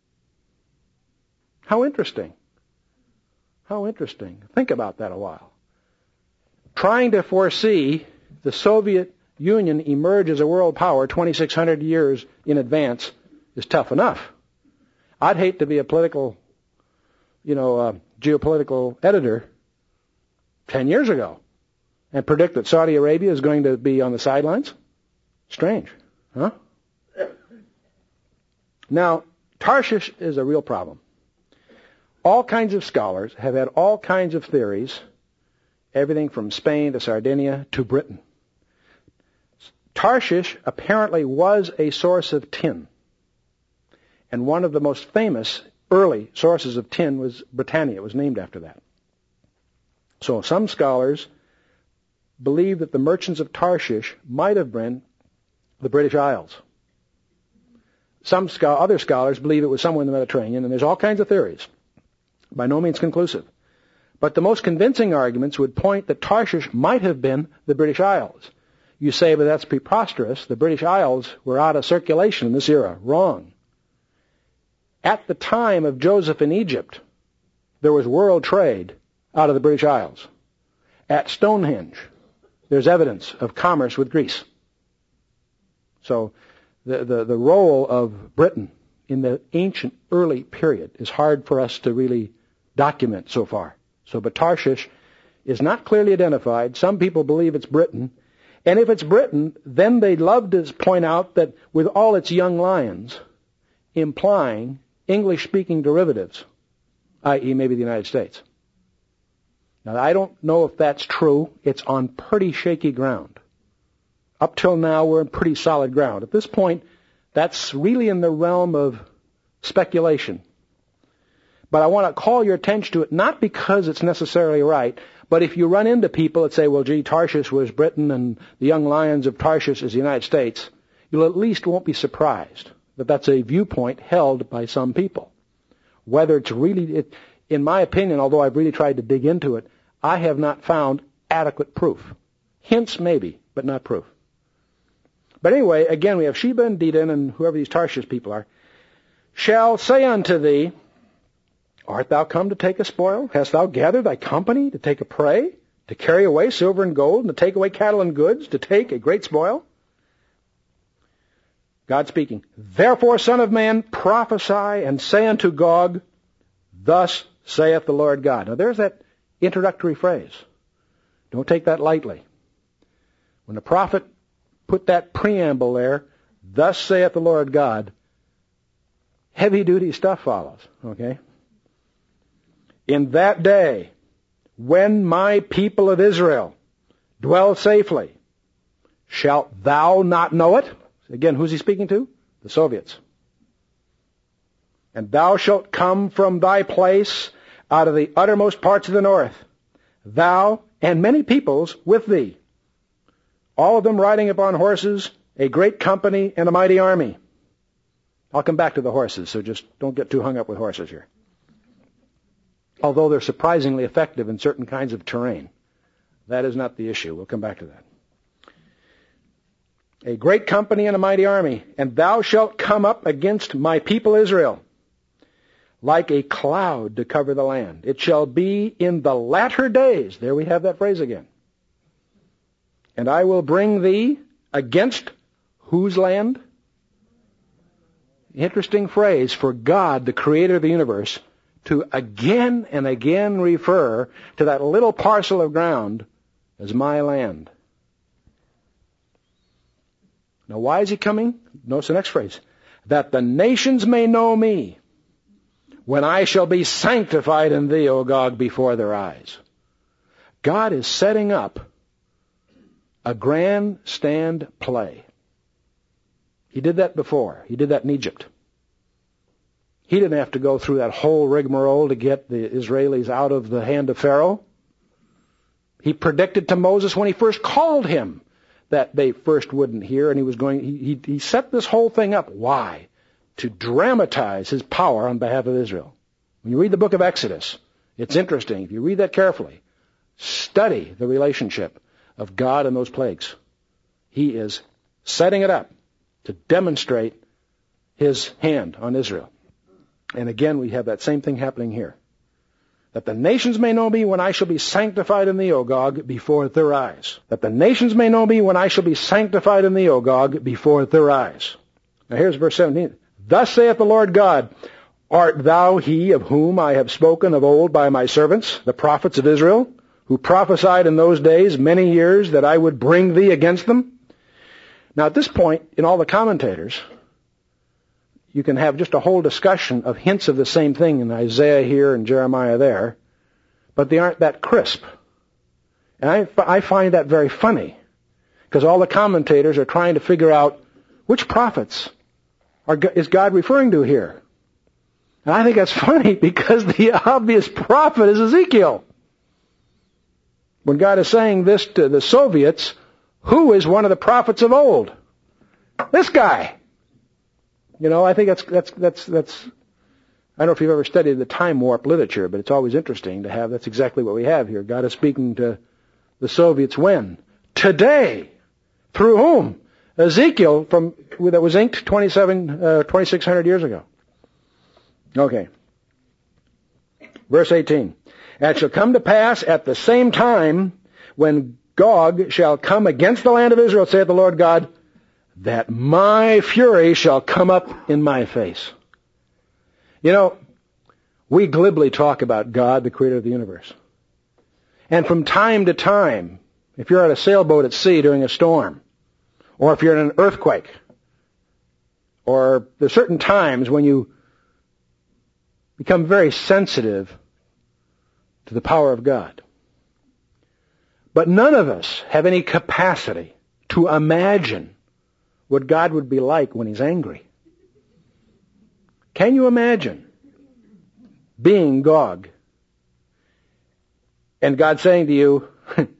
How interesting. How interesting. Think about that a while. Trying to foresee the Soviet Union emerge as a world power 2,600 years in advance is tough enough. I'd hate to be a political, geopolitical editor 10 years ago and predict that Saudi Arabia is going to be on the sidelines. Strange, huh? Now, Tarshish is a real problem. All kinds of scholars have had all kinds of theories, everything from Spain to Sardinia to Britain. Tarshish apparently was a source of tin. And one of the most famous early sources of tin was Britannia. It was named after that. So some scholars believe that the merchants of Tarshish might have been the British Isles. Some other scholars believe it was somewhere in the Mediterranean, and there's all kinds of theories. By no means conclusive. But the most convincing arguments would point that Tarshish might have been the British Isles. You say, but that's preposterous. The British Isles were out of circulation in this era. Wrong. At the time of Joseph in Egypt, there was world trade out of the British Isles. At Stonehenge, there's evidence of commerce with Greece. So the role of Britain in the ancient early period is hard for us to really document so far. But Tarshish is not clearly identified. Some people believe it's Britain. And if it's Britain, then they'd love to point out that with all its young lions, implying English-speaking derivatives, i.e. maybe the United States. Now, I don't know if that's true. It's on pretty shaky ground. Up till now, we're on pretty solid ground. At this point, that's really in the realm of speculation. But I want to call your attention to it, not because it's necessarily right, but if you run into people that say, well, gee, Tarshish was Britain and the young lions of Tarshish is the United States, you'll at least won't be surprised that that's a viewpoint held by some people. Whether it's really, in my opinion, although I've really tried to dig into it, I have not found adequate proof. Hints maybe, but not proof. But anyway, again, we have Sheba and Dedan and whoever these Tarshish people are, shall say unto thee, art thou come to take a spoil? Hast thou gathered thy company to take a prey, to carry away silver and gold, and to take away cattle and goods, to take a great spoil? God speaking, therefore, son of man, prophesy and say unto Gog, thus saith the Lord God. Now there's that introductory phrase. Don't take that lightly. When the prophet put that preamble there, thus saith the Lord God, heavy-duty stuff follows, okay? In that day, when my people of Israel dwell safely, shalt thou not know it? Again, who's he speaking to? The Soviets. And thou shalt come from thy place out of the uttermost parts of the north, thou and many peoples with thee, all of them riding upon horses, a great company and a mighty army. I'll come back to the horses, so just don't get too hung up with horses here. Although they're surprisingly effective in certain kinds of terrain. That is not the issue. We'll come back to that. A great company and a mighty army, and thou shalt come up against my people Israel, like a cloud to cover the land. It shall be in the latter days. There we have that phrase again. And I will bring thee against whose land? Interesting phrase for God, the creator of the universe, to again and again refer to that little parcel of ground as my land. Now, why is he coming? Notice the next phrase. That the nations may know me, when I shall be sanctified in thee, O Gog, before their eyes. God is setting up a grandstand play. He did that before. He did that in Egypt. He didn't have to go through that whole rigmarole to get the Israelis out of the hand of Pharaoh. He predicted to Moses when he first called him that they first wouldn't hear, and he set this whole thing up. Why? To dramatize his power on behalf of Israel. When you read the book of Exodus, it's interesting. If you read that carefully, study the relationship of God and those plagues. He is setting it up to demonstrate his hand on Israel. And again, we have that same thing happening here. That the nations may know me when I shall be sanctified in thee, O Gog, before their eyes. That the nations may know me when I shall be sanctified in thee, O Gog, before their eyes. Now here's verse 17. Thus saith the Lord God, art thou he of whom I have spoken of old by my servants, the prophets of Israel, who prophesied in those days many years that I would bring thee against them? Now at this point, in all the commentators, you can have just a whole discussion of hints of the same thing in Isaiah here and Jeremiah there, but they aren't that crisp. And I find that very funny, because all the commentators are trying to figure out which prophets is God referring to here. And I think that's funny, because the obvious prophet is Ezekiel. When God is saying this to the Soviets, who is one of the prophets of old? This guy. I think that's, I don't know if you've ever studied the time warp literature, but it's always interesting to have, that's exactly what we have here. God is speaking to the Soviets when? Today. Through whom? Ezekiel that was inked 2,600 years ago. Okay. Verse 18. And it shall come to pass at the same time when Gog shall come against the land of Israel, saith the Lord God, that my fury shall come up in my face. We glibly talk about God, the creator of the universe. And from time to time, if you're at a sailboat at sea during a storm, or if you're in an earthquake, or there's certain times when you become very sensitive to the power of God. But none of us have any capacity to imagine what God would be like when He's angry. Can you imagine being Gog and God saying to you,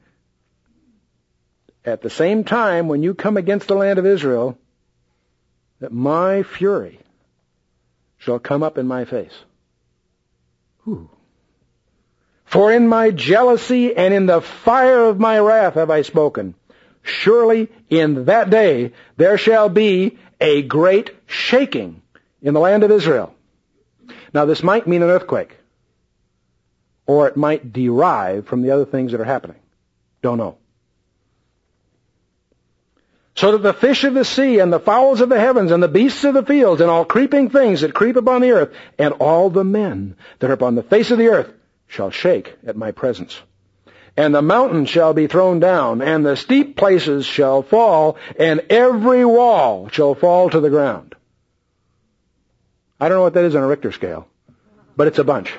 at the same time when you come against the land of Israel, that my fury shall come up in my face? Whew. For in my jealousy and in the fire of my wrath have I spoken. Surely in that day there shall be a great shaking in the land of Israel. Now this might mean an earthquake, or it might derive from the other things that are happening. Don't know. So that the fish of the sea and the fowls of the heavens and the beasts of the fields and all creeping things that creep upon the earth and all the men that are upon the face of the earth shall shake at my presence. And the mountains shall be thrown down, and the steep places shall fall, and every wall shall fall to the ground. I don't know what that is on a Richter scale, but it's a bunch.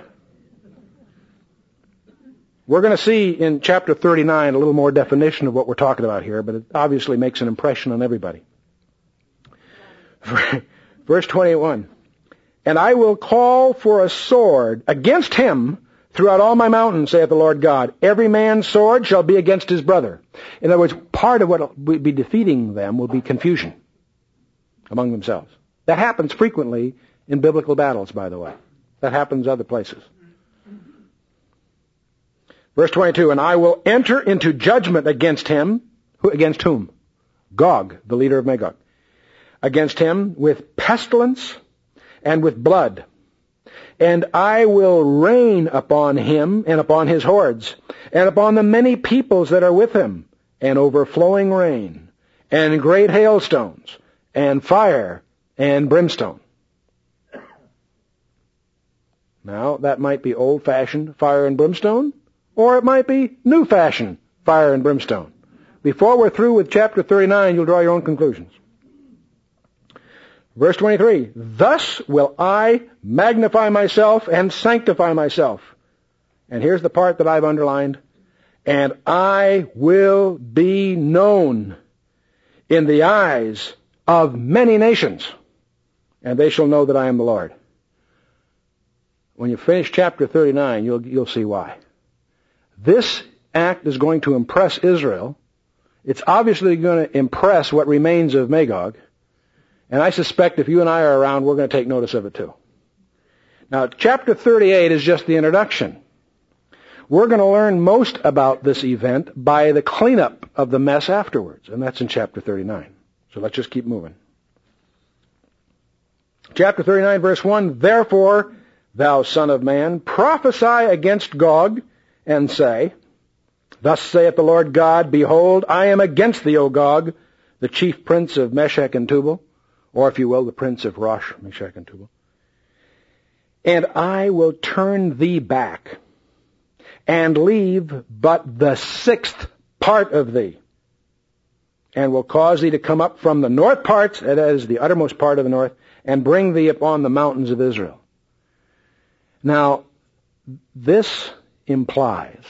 We're going to see in chapter 39 a little more definition of what we're talking about here, but it obviously makes an impression on everybody. Verse 21. And I will call for a sword against him throughout all my mountains, saith the Lord God. Every man's sword shall be against his brother. In other words, part of what will be defeating them will be confusion among themselves. That happens frequently in biblical battles, by the way. That happens other places. Verse 22, and I will enter into judgment against him. Against whom? Gog, the leader of Magog. Against him with pestilence and with blood. And I will rain upon him and upon his hordes, and upon the many peoples that are with him, and overflowing rain, and great hailstones, and fire, and brimstone. Now, that might be old-fashioned fire and brimstone, or it might be new-fashioned fire and brimstone. Before we're through with chapter 39, you'll draw your own conclusions. Verse 23, thus will I magnify myself and sanctify myself. And here's the part that I've underlined. And I will be known in the eyes of many nations, and they shall know that I am the Lord. When you finish chapter 39, you'll see why. This act is going to impress Israel. It's obviously going to impress what remains of Magog. And I suspect if you and I are around, we're going to take notice of it too. Now, chapter 38 is just the introduction. We're going to learn most about this event by the cleanup of the mess afterwards, and that's in chapter 39. So let's just keep moving. Chapter 39, verse 1, therefore, thou son of man, prophesy against Gog, and say, thus saith the Lord God, behold, I am against thee, O Gog, the chief prince of Meshech and Tubal, or if you will, the prince of Rosh, Meshech and Tubal. And I will turn thee back, and leave but the 6th part of thee, and will cause thee to come up from the north parts, that is the uttermost part of the north, and bring thee upon the mountains of Israel. Now, this implies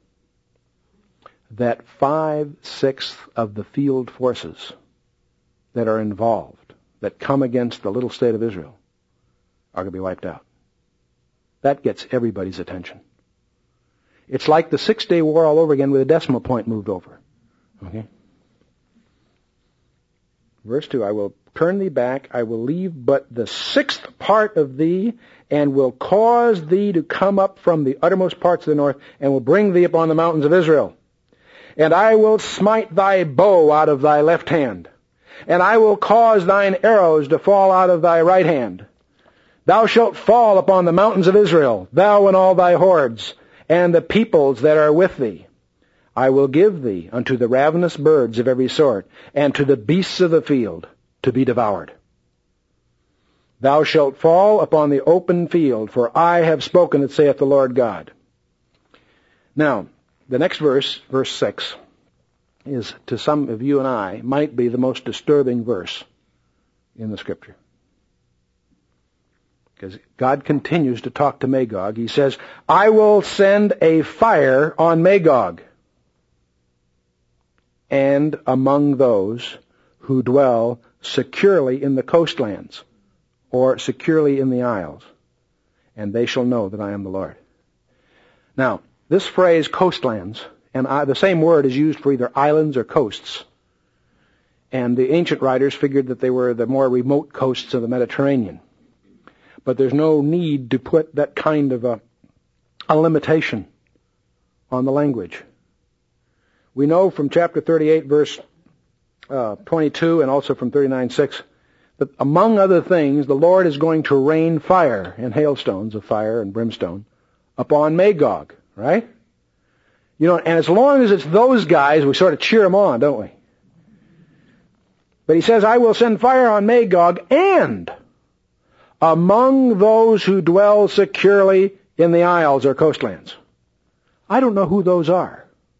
that 5/6 of the field forces that are involved, that come against the little state of Israel, are going to be wiped out. That gets everybody's attention. It's like the 6-day war all over again with a decimal point moved over. Okay? Verse 2, I will turn thee back, I will leave but the 6th part of thee, and will cause thee to come up from the uttermost parts of the north, and will bring thee upon the mountains of Israel. And I will smite thy bow out of thy left hand, and I will cause thine arrows to fall out of thy right hand. Thou shalt fall upon the mountains of Israel, thou and all thy hordes, and the peoples that are with thee. I will give thee unto the ravenous birds of every sort, and to the beasts of the field to be devoured. Thou shalt fall upon the open field, for I have spoken it, saith the Lord God. Now, the next verse, verse 6, is, to some of you and I, might be the most disturbing verse in the Scripture. Because God continues to talk to Magog. He says, I will send a fire on Magog and among those who dwell securely in the coastlands or securely in the isles, and they shall know that I am the Lord. Now, this phrase, coastlands, and the same word is used for either islands or coasts. And the ancient writers figured that they were the more remote coasts of the Mediterranean. But there's no need to put that kind of a limitation on the language. We know from chapter 38, verse 22, and also from 39:6, that among other things, the Lord is going to rain fire and hailstones of fire and brimstone upon Magog, right? You know, and as long as it's those guys, we sort of cheer them on, don't we? But he says, I will send fire on Magog and among those who dwell securely in the isles or coastlands. I don't know who those are.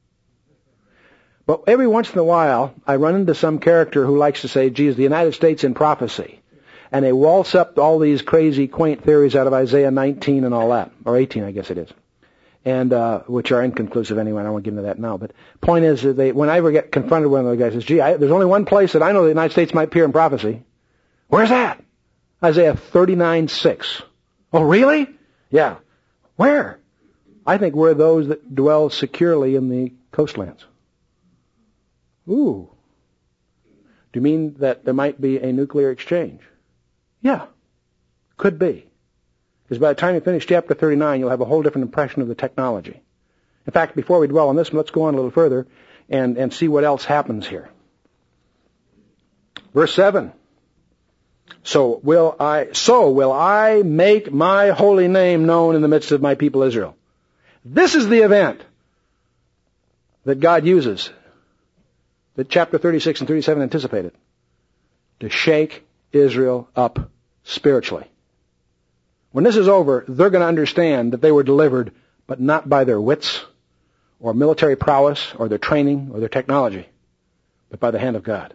But every once in a while, I run into some character who likes to say, geez, the United States in prophecy. And they waltz up all these crazy, quaint theories out of Isaiah 19 and all that. Or 18, I guess it is. And which are inconclusive anyway. I won't get into that now. But point is, that when I ever get confronted with one of the guys, says, gee, there's only one place that I know the United States might appear in prophecy. Where's that? Isaiah 39:6. Oh, really? Yeah. Where? I think we're those that dwell securely in the coastlands. Ooh. Do you mean that there might be a nuclear exchange? Yeah. Could be. Because by the time you finish chapter 39, you'll have a whole different impression of the technology. In fact, before we dwell on this, let's go on a little further and see what else happens here. Verse 7. So will I make my holy name known in the midst of my people Israel. This is the event that God uses, that chapter 36 and 37 anticipated, to shake Israel up spiritually. When this is over, they're going to understand that they were delivered, but not by their wits or military prowess or their training or their technology, but by the hand of God.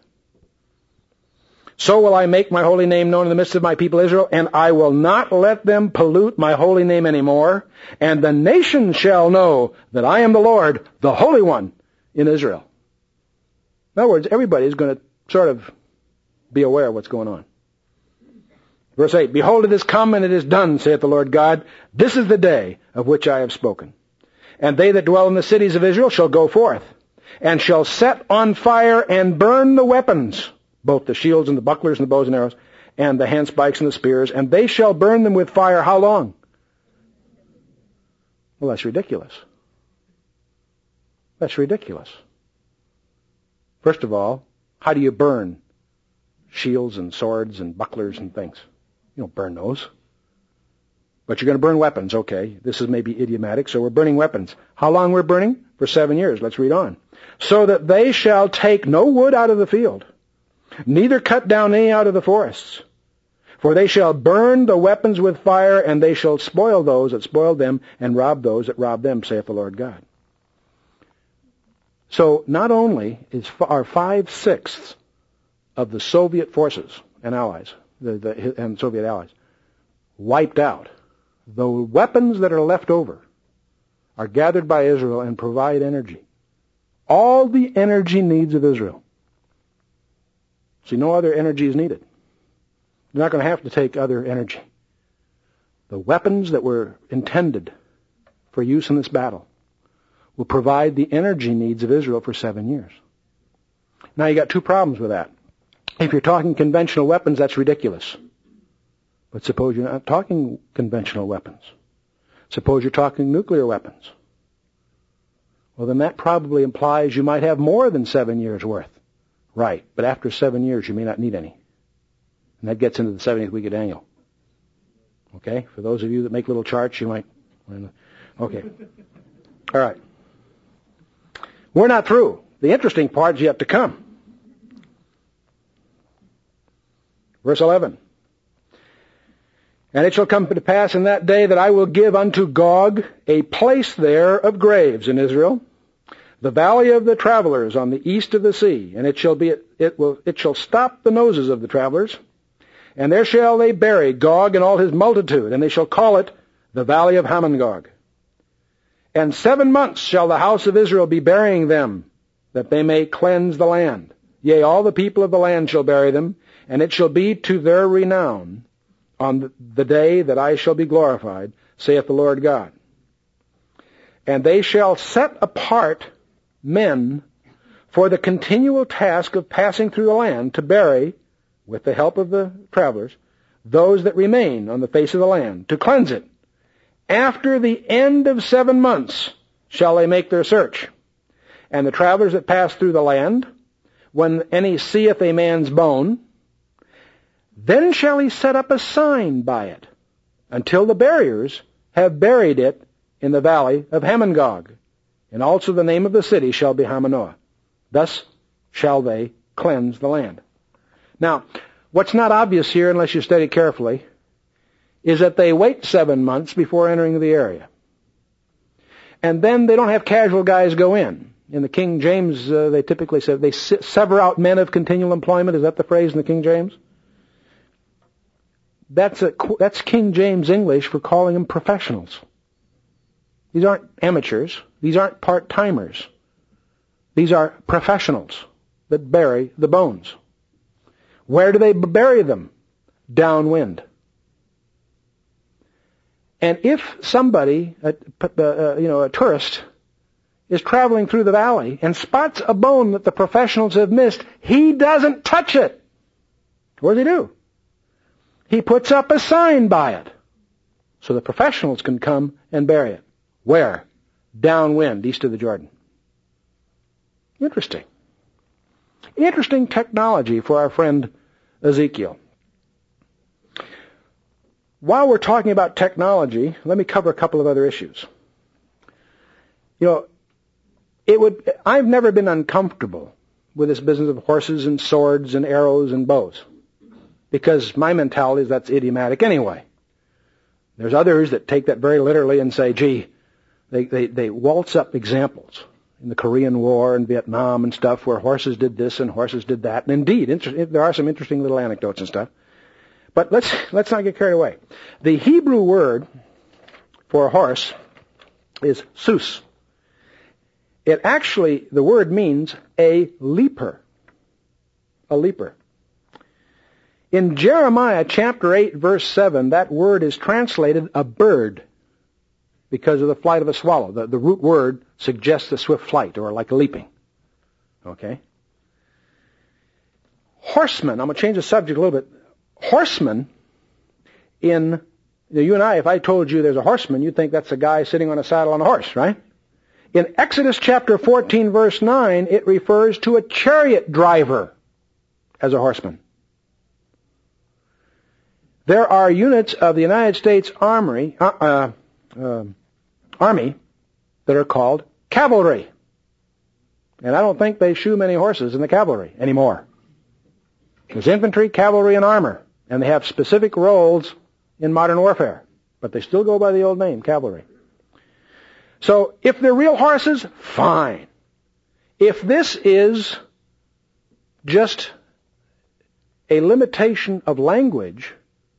So will I make my holy name known in the midst of my people Israel, and I will not let them pollute my holy name anymore, and the nations shall know that I am the Lord, the Holy One in Israel. In other words, everybody is going to sort of be aware of what's going on. Verse 8, Behold, it is come and it is done, saith the Lord God. This is the day of which I have spoken. And they that dwell in the cities of Israel shall go forth, and shall set on fire and burn the weapons, both the shields and the bucklers and the bows and arrows, and the handspikes and the spears, and they shall burn them with fire. How long? Well, that's ridiculous. That's ridiculous. First of all, how do you burn shields and swords and bucklers and things? You don't burn those. But you're going to burn weapons. Okay, this is maybe idiomatic, so we're burning weapons. How long we're burning? For 7 years. Let's read on. So that they shall take no wood out of the field, neither cut down any out of the forests. For they shall burn the weapons with fire, and they shall spoil those that spoiled them, and rob those that robbed them, saith the Lord God. So not only are 5/6 of the Soviet forces and allies, and Soviet allies, wiped out, the weapons that are left over are gathered by Israel and provide energy. All the energy needs of Israel. See, no other energy is needed. You're not going to have to take other energy. The weapons that were intended for use in this battle will provide the energy needs of Israel for 7 years. Now you got two problems with that. If you're talking conventional weapons, that's ridiculous. But suppose you're not talking conventional weapons. Suppose you're talking nuclear weapons. Well, then that probably implies you might have more than 7 years' worth. Right, but after 7 years, you may not need any. And that gets into the 70th week of Daniel. Okay? For those of you that make little charts, you might... Okay. All right. We're not through. The interesting part is yet to come. Verse 11. And it shall come to pass in that day that I will give unto Gog a place there of graves in Israel, the valley of the travelers on the east of the sea, and it shall stop the noses of the travelers, and there shall they bury Gog and all his multitude, and they shall call it the valley of Hamongog. And 7 months shall the house of Israel be burying them, that they may cleanse the land. Yea, all the people of the land shall bury them, and it shall be to their renown on the day that I shall be glorified, saith the Lord God. And they shall set apart men for the continual task of passing through the land to bury, with the help of the travelers, those that remain on the face of the land, to cleanse it. After the end of 7 months shall they make their search. And the travelers that pass through the land, when any seeth a man's bone, then shall he set up a sign by it, until the buriers have buried it in the valley of Hamongog. And also the name of the city shall be Hamanoah. Thus shall they cleanse the land. Now, what's not obvious here, unless you study carefully, is that they wait 7 months before entering the area. And then they don't have casual guys go in. In the King James, they typically say they sever out men of continual employment. Is that the phrase in the King James? That's King James English for calling them professionals. These aren't amateurs. These aren't part-timers. These are professionals that bury the bones. Where do they bury them? Downwind. And if somebody, a tourist, is traveling through the valley and spots a bone that the professionals have missed, he doesn't touch it. What does he do? He puts up a sign by it so the professionals can come and bury it. Where? Downwind, east of the Jordan. Interesting. Interesting technology for our friend Ezekiel. While we're talking about technology, let me cover a couple of other issues. I've never been uncomfortable with this business of horses and swords and arrows and bows, because my mentality is that's idiomatic anyway. There's others that take that very literally and say, gee, they waltz up examples in the Korean War and Vietnam and stuff where horses did this and horses did that. And indeed, there are some interesting little anecdotes and stuff. But let's not get carried away. The Hebrew word for a horse is sus. The word means a leaper. A leaper. In Jeremiah chapter 8, verse 7, that word is translated a bird because of the flight of a swallow. The root word suggests a swift flight or like leaping. Okay? Horsemen, I'm going to change the subject a little bit. Horsemen, you and I, if I told you there's a horseman, you'd think that's a guy sitting on a saddle on a horse, right? In Exodus chapter 14, verse 9, it refers to a chariot driver as a horseman. There are units of the United States Army that are called cavalry. And I don't think they shoe many horses in the cavalry anymore. There's infantry, cavalry, and armor. And they have specific roles in modern warfare. But they still go by the old name, cavalry. So, if they're real horses, fine. If this is just a limitation of language,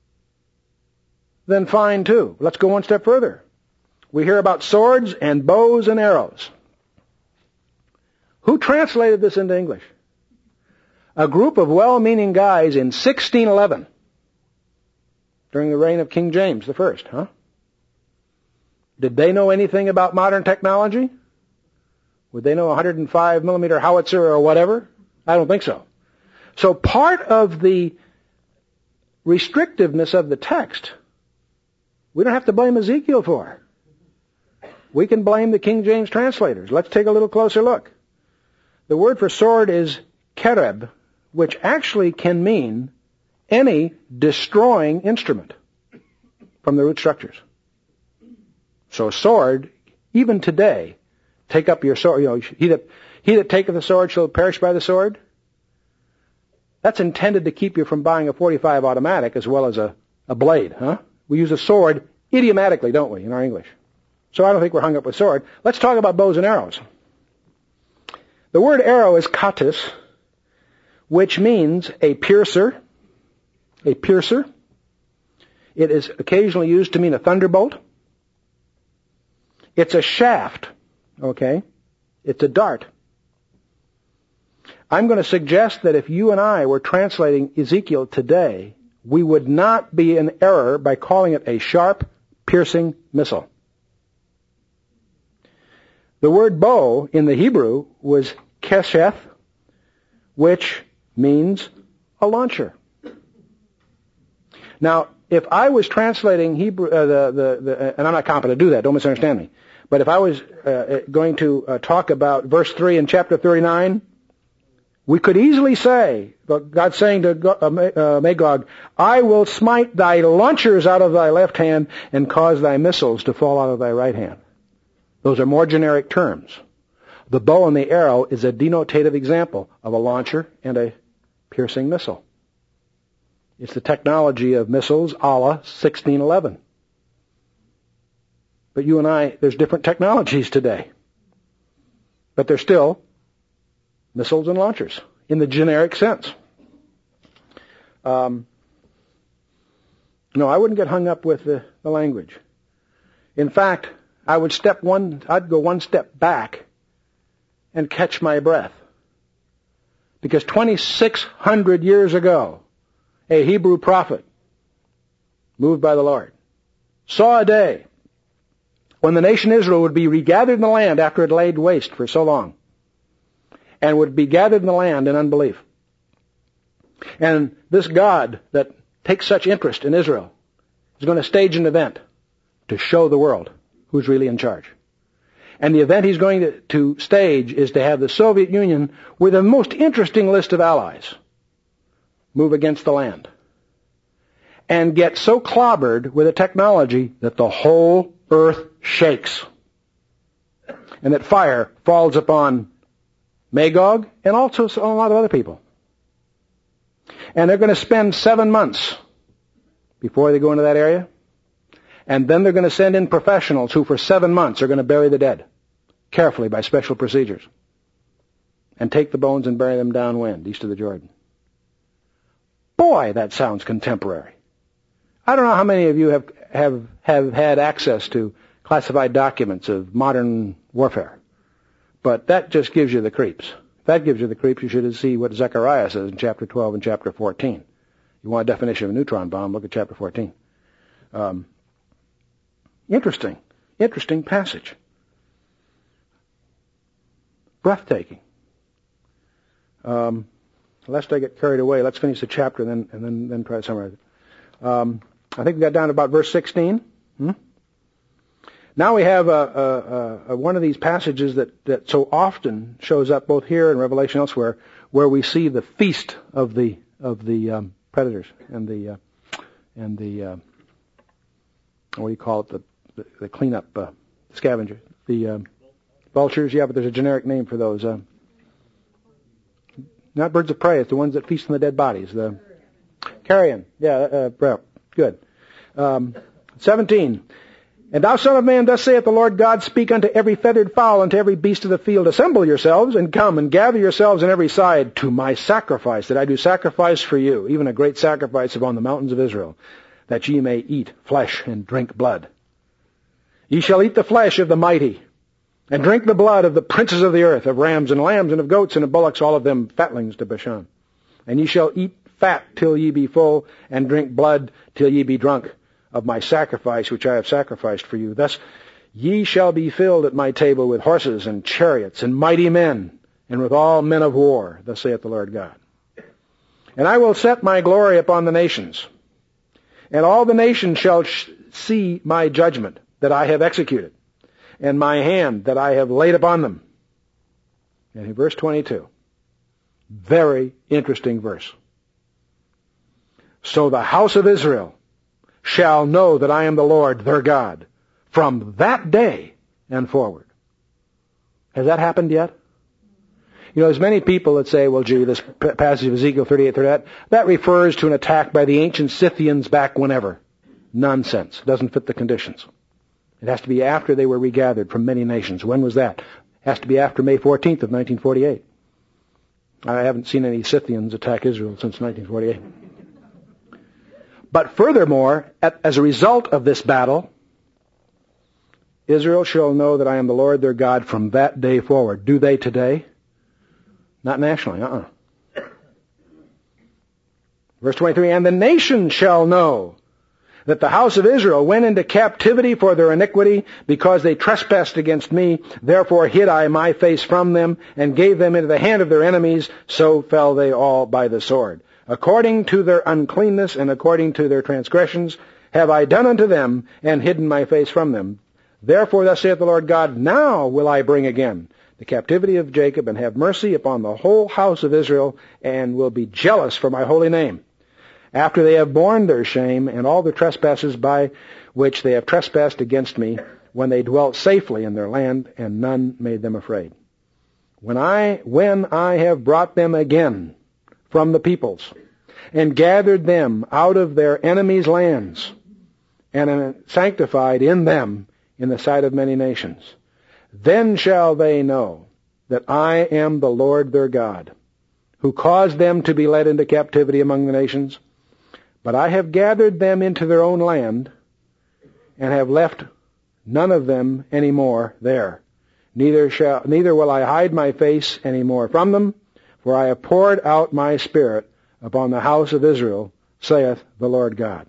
then fine too. Let's go one step further. We hear about swords and bows and arrows. Who translated this into English? A group of well-meaning guys in 1611, during the reign of King James the First, huh? Did they know anything about modern technology? Would they know a 105 millimeter howitzer or whatever? I don't think so. So part of the restrictiveness of the text, we don't have to blame Ezekiel for. We can blame the King James translators. Let's take a little closer look. The word for sword is kereb, which actually can mean any destroying instrument from the root structures. So sword, even today, take up your sword. He that taketh the sword shall perish by the sword. That's intended to keep you from buying a .45 automatic as well as a blade, huh? We use a sword idiomatically, don't we, in our English? So I don't think we're hung up with sword. Let's talk about bows and arrows. The word arrow is katis, which means a piercer. A piercer. It is occasionally used to mean a thunderbolt. It's a shaft, okay? It's a dart. I'm going to suggest that if you and I were translating Ezekiel today, we would not be in error by calling it a sharp, piercing missile. The word bow in the Hebrew was kesheth, which means a launcher. Now, if I was translating Hebrew, and I'm not competent to do that, don't misunderstand me, but if I was going to talk about verse 3 in chapter 39, we could easily say, God saying to Magog, I will smite thy launchers out of thy left hand and cause thy missiles to fall out of thy right hand. Those are more generic terms. The bow and the arrow is a denotative example of a launcher and a piercing missile. It's the technology of missiles a la 1611. But you and I, there's different technologies today. But they're still missiles and launchers in the generic sense. No, I wouldn't get hung up with the language. In fact, I'd go one step back and catch my breath. Because 2,600 years ago, a Hebrew prophet, moved by the Lord, saw a day when the nation Israel would be regathered in the land after it laid waste for so long, and would be gathered in the land in unbelief. And this God that takes such interest in Israel is going to stage an event to show the world who's really in charge. And the event he's going to stage is to have the Soviet Union, with a most interesting list of allies, move against the land and get so clobbered with a technology that the whole earth shakes and that fire falls upon Magog and also a lot of other people. And they're going to spend 7 months before they go into that area. And then they're going to send in professionals who for 7 months are going to bury the dead carefully by special procedures and take the bones and bury them downwind east of the Jordan. Boy, that sounds contemporary. I don't know how many of you have had access to classified documents of modern warfare, but that just gives you the creeps. If that gives you the creeps, you should see what Zechariah says in chapter 12 and chapter 14. You want a definition of a neutron bomb, look at chapter 14. Interesting passage. Breathtaking. Lest I get carried away, let's finish the chapter and then try to summarize it. I think we got down to about verse 16. Now we have one of these passages that so often shows up both here and Revelation elsewhere, where we see the feast of the predators and the what do you call it, the cleanup scavengers, the vultures. Yeah, but there's a generic name for those. Not birds of prey. It's the ones that feast on the dead bodies. The carrion. Yeah, good. 17. And thou, son of man, thus saith the Lord God, speak unto every feathered fowl, and to every beast of the field, assemble yourselves, and come, and gather yourselves on every side to my sacrifice, that I do sacrifice for you, even a great sacrifice upon the mountains of Israel, that ye may eat flesh and drink blood. Ye shall eat the flesh of the mighty, and drink the blood of the princes of the earth, of rams and lambs, and of goats and of bullocks, all of them fatlings to Bashan. And ye shall eat fat till ye be full, and drink blood till ye be drunk of my sacrifice which I have sacrificed for you. Thus ye shall be filled at my table with horses and chariots and mighty men, and with all men of war, thus saith the Lord God. And I will set my glory upon the nations, and all the nations shall see my judgment that I have executed, and my hand that I have laid upon them. And in verse 22, very interesting verse. So the house of Israel shall know that I am the Lord their God from that day and forward. Has that happened yet? You know, there's many people that say, well, gee, this passage of Ezekiel 38, that refers to an attack by the ancient Scythians back whenever. Nonsense. Doesn't fit the conditions. It has to be after they were regathered from many nations. When was that? It has to be after May 14th of 1948. I haven't seen any Scythians attack Israel since 1948. But furthermore, as a result of this battle, Israel shall know that I am the Lord their God from that day forward. Do they today? Not nationally, Verse 23, and the nations shall know that the house of Israel went into captivity for their iniquity, because they trespassed against me. Therefore hid I my face from them, and gave them into the hand of their enemies. So fell they all by the sword. According to their uncleanness and according to their transgressions have I done unto them, and hidden my face from them. Therefore thus saith the Lord God, now will I bring again the captivity of Jacob, and have mercy upon the whole house of Israel, and will be jealous for my holy name, after they have borne their shame and all the trespasses by which they have trespassed against me, when they dwelt safely in their land, and none made them afraid. When I have brought them again from the peoples, and gathered them out of their enemies' lands, and am sanctified in them in the sight of many nations, then shall they know that I am the Lord their God, who caused them to be led into captivity among the nations. But I have gathered them into their own land, and have left none of them any more there. Neither will I hide my face any more from them, for I have poured out my Spirit upon the house of Israel, saith the Lord God.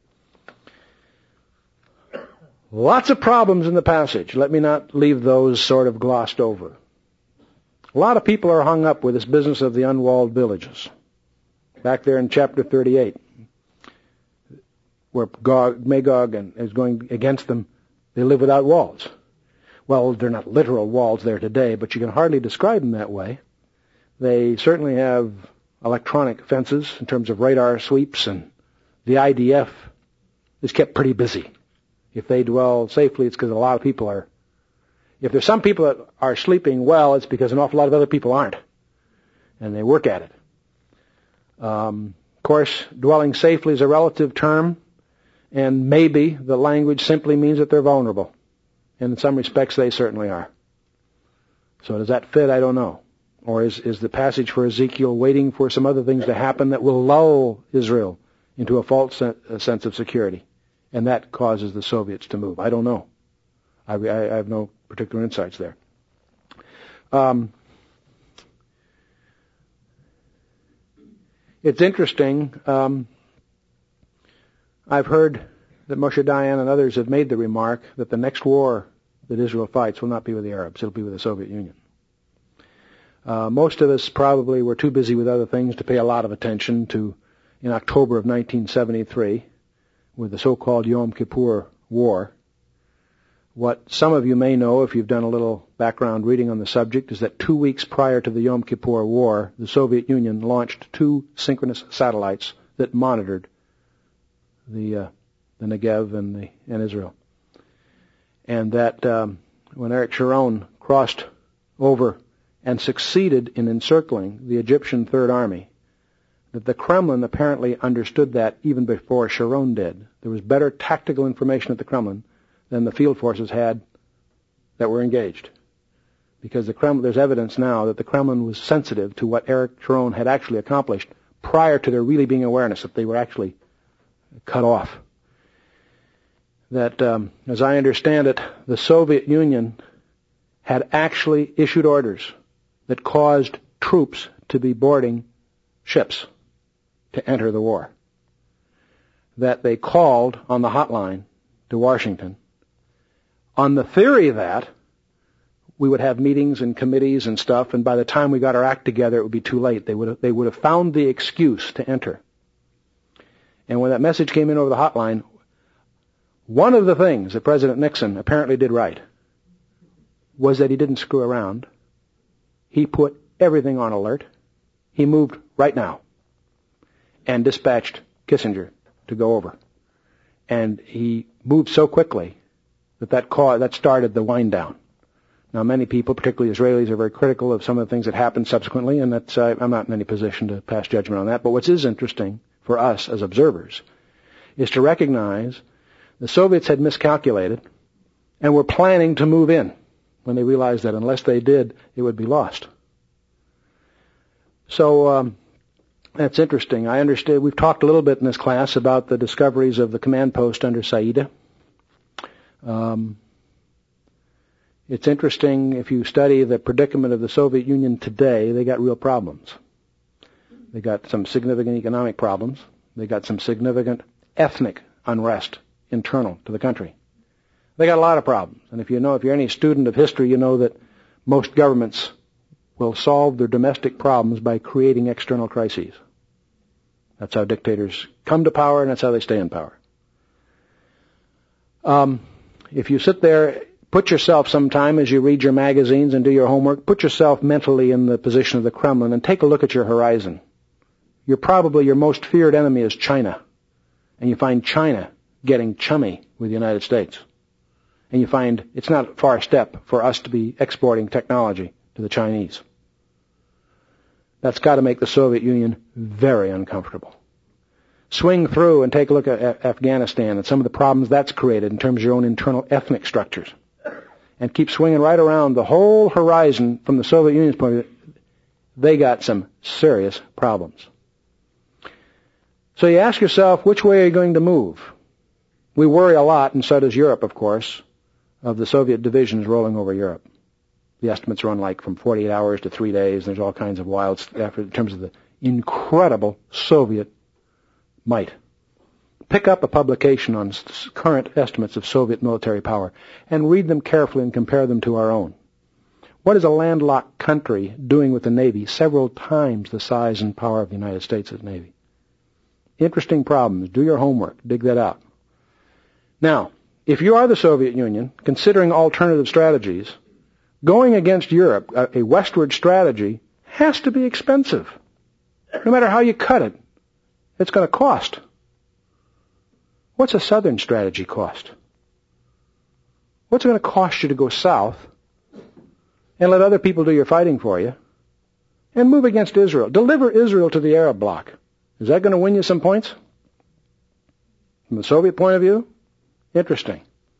Lots of problems in the passage. Let me not leave those sort of glossed over. A lot of people are hung up with this business of the unwalled villages. Back there in chapter 38, where Magog is going against them, they live without walls. Well, they're not literal walls there today, but you can hardly describe them that way. They certainly have electronic fences in terms of radar sweeps, and the IDF is kept pretty busy. If they dwell safely, it's because a lot of people are. If there's some people that are sleeping well, it's because an awful lot of other people aren't, and they work at it. Of course, dwelling safely is a relative term, and maybe the language simply means that they're vulnerable. And in some respects, they certainly are. So does that fit? I don't know. Or is the passage for Ezekiel waiting for some other things to happen that will lull Israel into a false sense of security? And that causes the Soviets to move. I don't know. I have no particular insights there. It's interesting. I've heard that Moshe Dayan and others have made the remark that the next war that Israel fights will not be with the Arabs. It'll be with the Soviet Union. Most of us probably were too busy with other things to pay a lot of attention to, in October of 1973, with the so-called Yom Kippur War. What some of you may know, if you've done a little background reading on the subject, is that 2 weeks prior to the Yom Kippur War, the Soviet Union launched 2 synchronous satellites that monitored the Negev and Israel. And that when Eric Sharon crossed over and succeeded in encircling the Egyptian Third Army, that the Kremlin apparently understood that even before Sharon did. There was better tactical information at the Kremlin than the field forces had that were engaged. Because the Kremlin, there's evidence now that the Kremlin was sensitive to what Eric Sharon had actually accomplished prior to there really being awareness that they were actually cut off. That, as I understand it, the Soviet Union had actually issued orders that caused troops to be boarding ships to enter the war. That they called on the hotline to Washington on the theory that we would have meetings and committees and stuff, and by the time we got our act together, it would be too late. They would have found the excuse to enter. And when that message came in over the hotline, one of the things that President Nixon apparently did right was that he didn't screw around. He put everything on alert. He moved right now and dispatched Kissinger to go over. And he moved so quickly that started the wind down. Now, many people, particularly Israelis, are very critical of some of the things that happened subsequently, and that's I'm not in any position to pass judgment on that. But what is interesting for us as observers is to recognize the Soviets had miscalculated and were planning to move in when they realized that unless they did, it would be lost. So that's interesting. I understand. We've talked a little bit in this class about the discoveries of the command post under Saida. It's interesting if you study the predicament of the Soviet Union today, they got real problems. They got some significant economic problems. They got some significant ethnic unrest internal to the country. They got a lot of problems. And if you're any student of history, you know that most governments will solve their domestic problems by creating external crises. That's how dictators come to power, and that's how they stay in power. If you sit there, put yourself sometime as you read your magazines and do your homework, put yourself mentally in the position of the Kremlin and take a look at your horizon. Your most feared enemy is China. And you find China getting chummy with the United States. And you find it's not a far step for us to be exporting technology to the Chinese. That's got to make the Soviet Union very uncomfortable. Swing through and take a look at Afghanistan and some of the problems that's created in terms of your own internal ethnic structures. And keep swinging right around the whole horizon from the Soviet Union's point of view. They got some serious problems. So you ask yourself, which way are you going to move? We worry a lot, and so does Europe, of course, of the Soviet divisions rolling over Europe. The estimates run like from 48 hours to 3 days. There's all kinds of wild stuff in terms of the incredible Soviet might. Pick up a publication on current estimates of Soviet military power and read them carefully and compare them to our own. What is a landlocked country doing with a Navy several times the size and power of the United States' Navy? Interesting problems. Do your homework. Dig that out. Now, if you are the Soviet Union, considering alternative strategies, going against Europe, a westward strategy, has to be expensive. No matter how you cut it, it's going to cost. What's a southern strategy cost? What's it going to cost you to go south and let other people do your fighting for you and move against Israel? Deliver Israel to the Arab bloc. Is that going to win you some points? From the Soviet point of view? Interesting.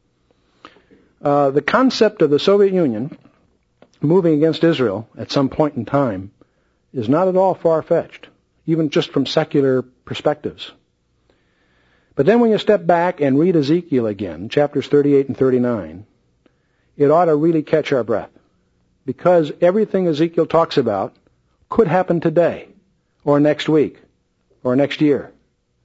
The concept of the Soviet Union moving against Israel at some point in time is not at all far-fetched, even just from secular perspectives. But then when you step back and read Ezekiel again, chapters 38 and 39, it ought to really catch our breath. Because everything Ezekiel talks about could happen today, or next week, or next year.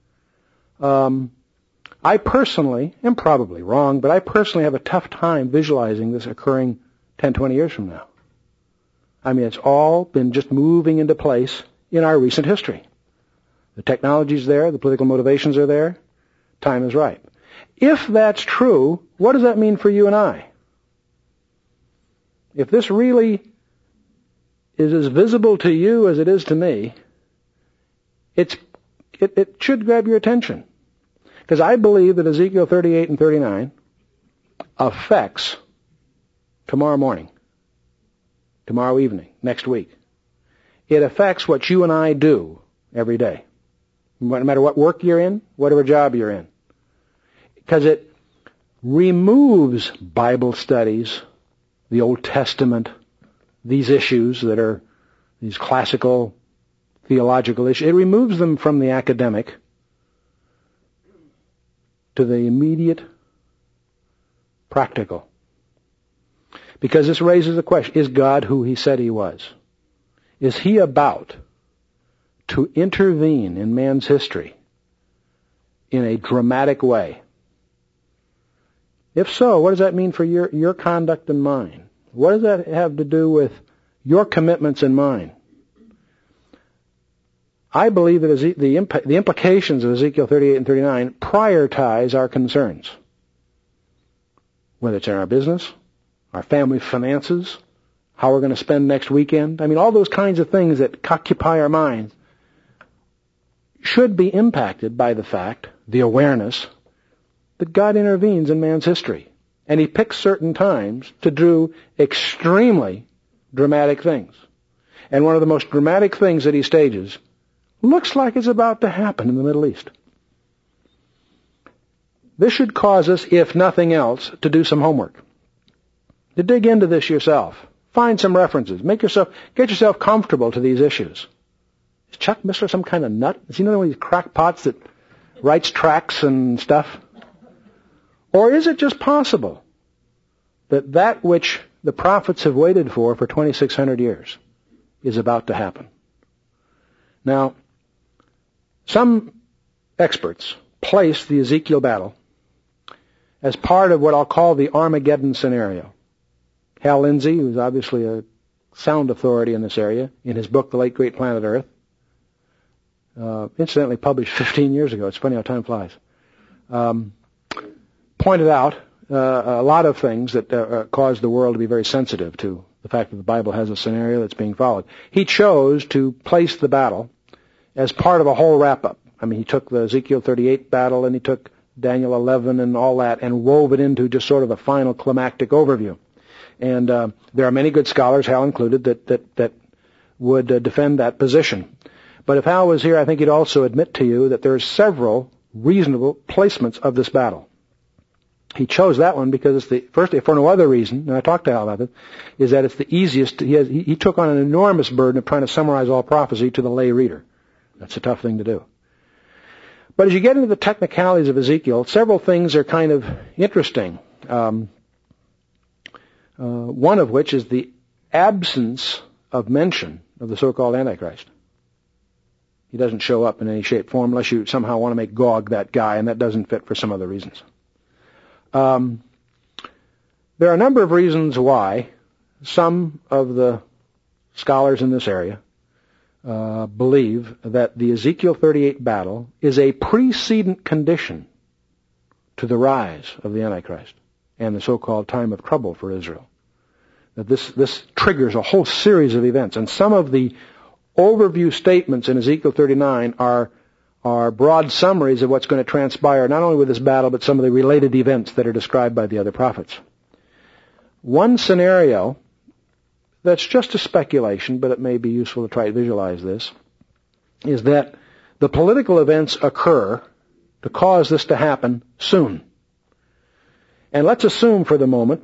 I personally, am probably wrong, but I personally have a tough time visualizing this occurring 10, 20 years from now. I mean, it's all been just moving into place in our recent history. The technology's there, the political motivations are there, time is ripe. If that's true, what does that mean for you and I? If this really is as visible to you as it is to me, it should grab your attention. Because I believe that Ezekiel 38 and 39 affects tomorrow morning, tomorrow evening, next week. It affects what you and I do every day, no matter what work you're in, whatever job you're in. Because it removes Bible studies, the Old Testament, these issues that are these classical theological issues. It removes them from the academic to the immediate practical. Because this raises the question, is God who he said he was? Is he about to intervene in man's history in a dramatic way? If so, what does that mean for your conduct and mine? What does that have to do with your commitments and mine? I believe that the implications of Ezekiel 38 and 39 prioritize our concerns. Whether it's in our business, our family finances, how we're going to spend next weekend. I mean, all those kinds of things that occupy our minds should be impacted by the fact, the awareness, that God intervenes in man's history. And He picks certain times to do extremely dramatic things. And one of the most dramatic things that He stages looks like it's about to happen in the Middle East. This should cause us, if nothing else, to do some homework. To dig into this yourself. Find some references. Get yourself comfortable to these issues. Is Chuck Missler some kind of nut? Is he another one of these crackpots that writes tracts and stuff? Or is it just possible that which the prophets have waited for 2,600 years is about to happen? Now, some experts place the Ezekiel battle as part of what I'll call the Armageddon scenario. Hal Lindsey, who's obviously a sound authority in this area, in his book, The Late Great Planet Earth, incidentally published 15 years ago, it's funny how time flies, pointed out a lot of things that cause the world to be very sensitive to the fact that the Bible has a scenario that's being followed. He chose to place the battle as part of a whole wrap-up. I mean, he took the Ezekiel 38 battle and he took Daniel 11 and all that and wove it into just sort of a final climactic overview. And there are many good scholars, Hal included, that would defend that position. But if Hal was here, I think he'd also admit to you that there are several reasonable placements of this battle. He chose that one because it's the first, if for no other reason, and I talked to Hal about it, is that it's the easiest. He took on an enormous burden of trying to summarize all prophecy to the lay reader. That's a tough thing to do. But as you get into the technicalities of Ezekiel, several things are kind of interesting. One of which is the absence of mention of the so-called Antichrist. He doesn't show up in any shape, form, unless you somehow want to make Gog that guy, and that doesn't fit for some other reasons. There are a number of reasons why some of the scholars in this area believe that the Ezekiel 38 battle is a precedent condition to the rise of the Antichrist and the so-called time of trouble for Israel. That this triggers a whole series of events. And some of the overview statements in Ezekiel 39 are broad summaries of what's going to transpire, not only with this battle, but some of the related events that are described by the other prophets. One scenario that's just a speculation, but it may be useful to try to visualize this, is that the political events occur to cause this to happen soon. And let's assume for the moment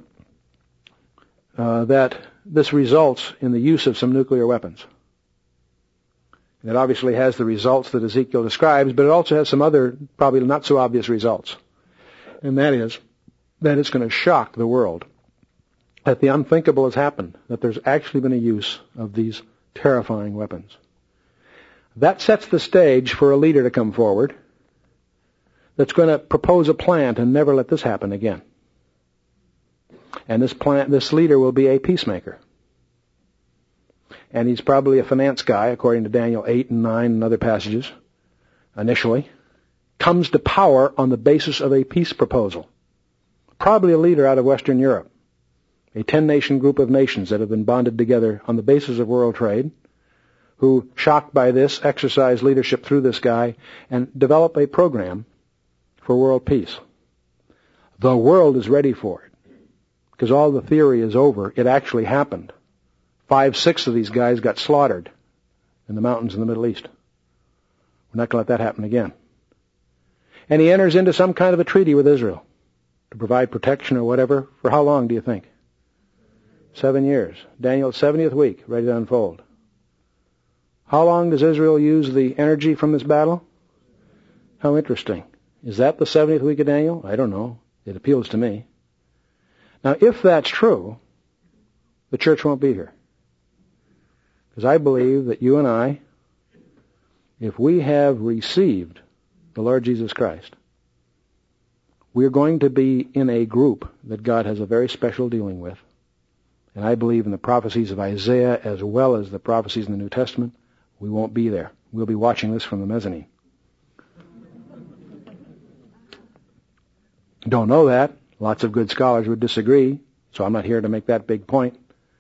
that this results in the use of some nuclear weapons. And it obviously has the results that Ezekiel describes, but it also has some other, probably not so obvious results. And that is that it's going to shock the world. That the unthinkable has happened, that there's actually been a use of these terrifying weapons. That sets the stage for a leader to come forward that's going to propose a plan to never let this happen again. And this leader will be a peacemaker. And he's probably a finance guy, according to Daniel 8 and 9 and other passages, initially. Comes to power on the basis of a peace proposal. Probably a leader out of Western Europe. A 10-nation group of nations that have been bonded together on the basis of world trade, who, shocked by this, exercise leadership through this guy and develop a program for world peace. The world is ready for it. Because all the theory is over. It actually happened. 5-6 of these guys got slaughtered in the mountains in the Middle East. We're not going to let that happen again. And he enters into some kind of a treaty with Israel to provide protection or whatever. For how long do you think? 7 years. Daniel's 70th week, ready to unfold. How long does Israel use the energy from this battle? How interesting. Is that the 70th week of Daniel? I don't know. It appeals to me. Now, if that's true, the church won't be here. Because I believe that you and I, if we have received the Lord Jesus Christ, we're going to be in a group that God has a very special dealing with. and I believe in the prophecies of Isaiah as well as the prophecies in the New Testament, we won't be there. We'll be watching this from the mezzanine. Don't know that. Lots of good scholars would disagree, so I'm not here to make that big point.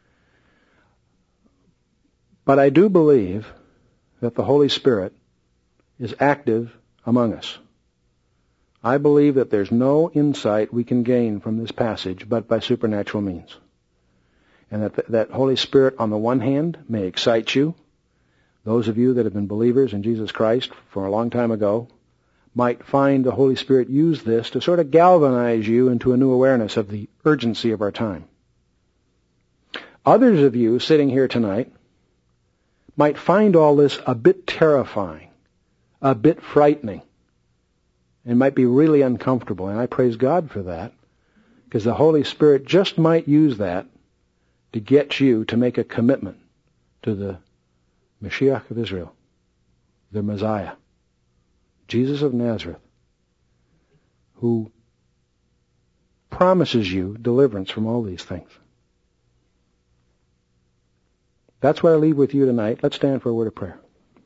But I do believe that the Holy Spirit is active among us. I believe that there's no insight we can gain from this passage but by supernatural means. And that Holy Spirit, on the one hand, may excite you. Those of you that have been believers in Jesus Christ for a long time ago might find the Holy Spirit use this to sort of galvanize you into a new awareness of the urgency of our time. Others of you sitting here tonight might find all this a bit terrifying, a bit frightening, and might be really uncomfortable. And I praise God for that, because the Holy Spirit just might use that to get you to make a commitment to the Mashiach of Israel, the Messiah, Jesus of Nazareth, who promises you deliverance from all these things. That's what I leave with you tonight. Let's stand for a word of prayer.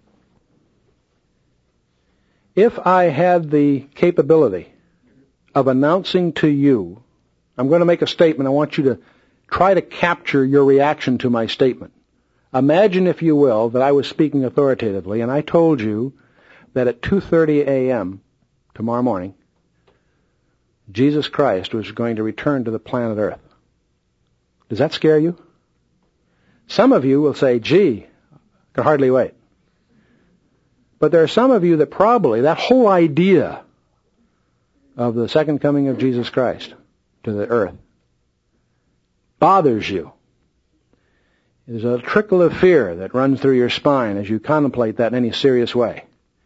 If I had the capability of announcing to you, I'm going to make a statement. I want you to try to capture your reaction to my statement. Imagine, if you will, that I was speaking authoritatively and I told you that at 2:30 a.m. tomorrow morning, Jesus Christ was going to return to the planet Earth. Does that scare you? Some of you will say, gee, I can hardly wait. But there are some of you that probably, that whole idea of the second coming of Jesus Christ to the earth bothers you. There's a trickle of fear that runs through your spine as you contemplate that in any serious way.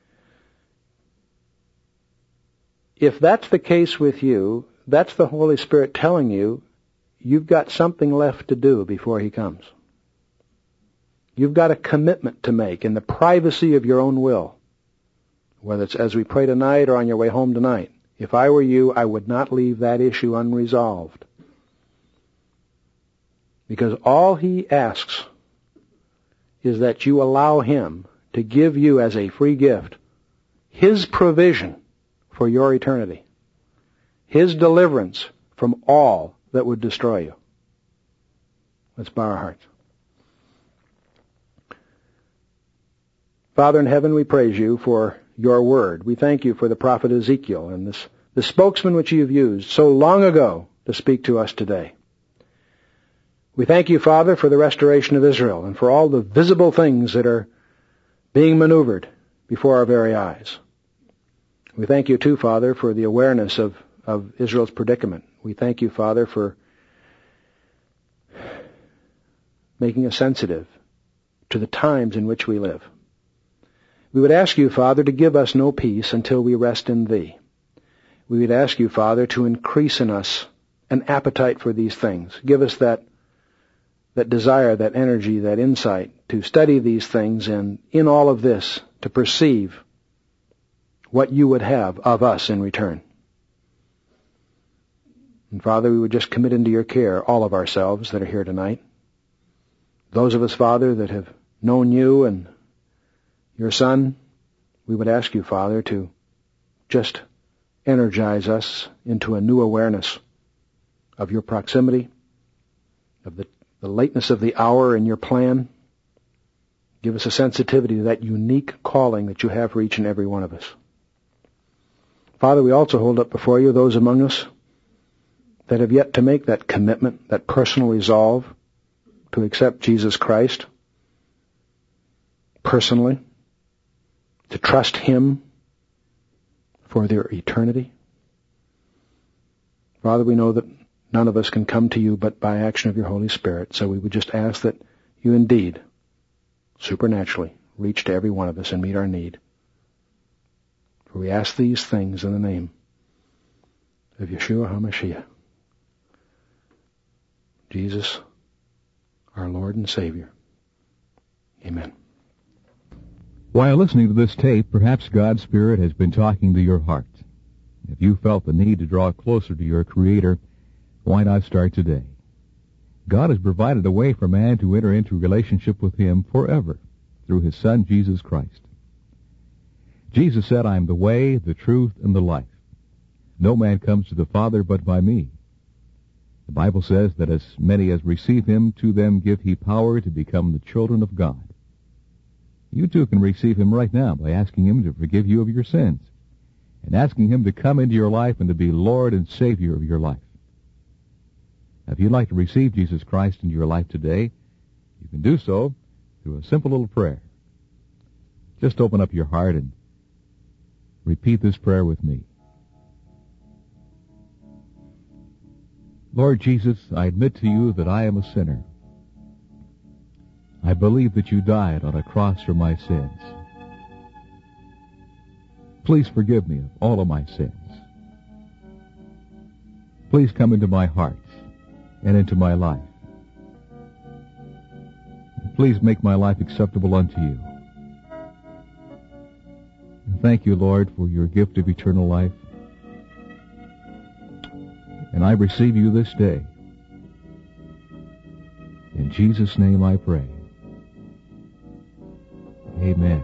If that's the case with you, that's the Holy Spirit telling you you've got something left to do before He comes. You've got a commitment to make in the privacy of your own will, whether it's as we pray tonight or on your way home tonight. If I were you, I would not leave that issue unresolved. Because all He asks is that you allow Him to give you as a free gift His provision for your eternity, His deliverance from all that would destroy you. Let's bow our hearts. Father in heaven, we praise You for Your word. We thank You for the prophet Ezekiel and the spokesman which You have used so long ago to speak to us today. We thank You, Father, for the restoration of Israel and for all the visible things that are being maneuvered before our very eyes. We thank You, too, Father, for the awareness of Israel's predicament. We thank You, Father, for making us sensitive to the times in which we live. We would ask You, Father, to give us no peace until we rest in Thee. We would ask You, Father, to increase in us an appetite for these things. Give us that desire, that energy, that insight to study these things, and in all of this to perceive what You would have of us in return. And Father, we would just commit into Your care all of ourselves that are here tonight. Those of us, Father, that have known You and Your Son, we would ask You, Father, to just energize us into a new awareness of Your proximity, of the lateness of the hour in Your plan. Give us a sensitivity to that unique calling that You have for each and every one of us. Father, we also hold up before You those among us that have yet to make that commitment, that personal resolve to accept Jesus Christ personally, to trust Him for their eternity. Father, we know that none of us can come to You but by action of Your Holy Spirit, so we would just ask that You indeed, supernaturally, reach to every one of us and meet our need. For we ask these things in the name of Yeshua HaMashiach, Jesus, our Lord and Savior. Amen. While listening to this tape, perhaps God's Spirit has been talking to your heart. If you felt the need to draw closer to your Creator, why not start today? God has provided a way for man to enter into relationship with him forever through his Son, Jesus Christ. Jesus said, I am the way, the truth, and the life. No man comes to the Father but by me. The Bible says that as many as receive him, to them give he power to become the children of God. You too can receive him right now by asking him to forgive you of your sins and asking him to come into your life and to be Lord and Savior of your life. Now, if you'd like to receive Jesus Christ into your life today, you can do so through a simple little prayer. Just open up your heart and repeat this prayer with me. Lord Jesus, I admit to you that I am a sinner. I believe that you died on a cross for my sins. Please forgive me of all of my sins. Please come into my heart and into my life. And please make my life acceptable unto you. And thank you, Lord, for your gift of eternal life. And I receive you this day. In Jesus' name I pray. Amen.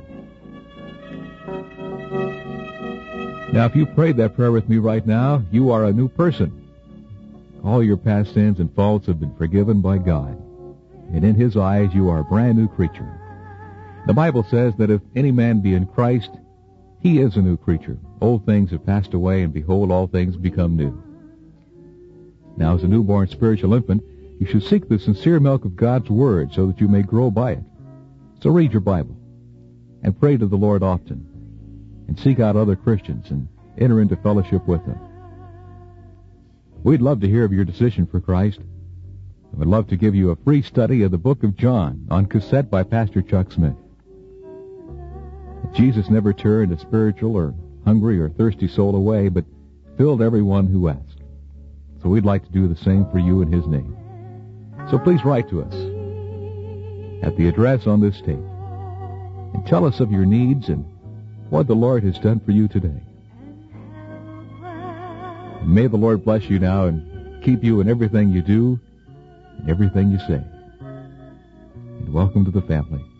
Now, if you prayed that prayer with me right now, you are a new person. All your past sins and faults have been forgiven by God. And in his eyes, you are a brand new creature. The Bible says that if any man be in Christ, he is a new creature. Old things have passed away, and behold, all things become new. Now, as a newborn spiritual infant, you should seek the sincere milk of God's Word so that you may grow by it. So read your Bible and pray to the Lord often and seek out other Christians and enter into fellowship with them. We'd love to hear of your decision for Christ. And we'd love to give you a free study of the book of John on cassette by Pastor Chuck Smith. Jesus never turned a spiritual or hungry or thirsty soul away, but filled everyone who asked. So we'd like to do the same for you in his name. So please write to us at the address on this tape and tell us of your needs and what the Lord has done for you today. And may the Lord bless you now and keep you in everything you do and everything you say. And welcome to the family.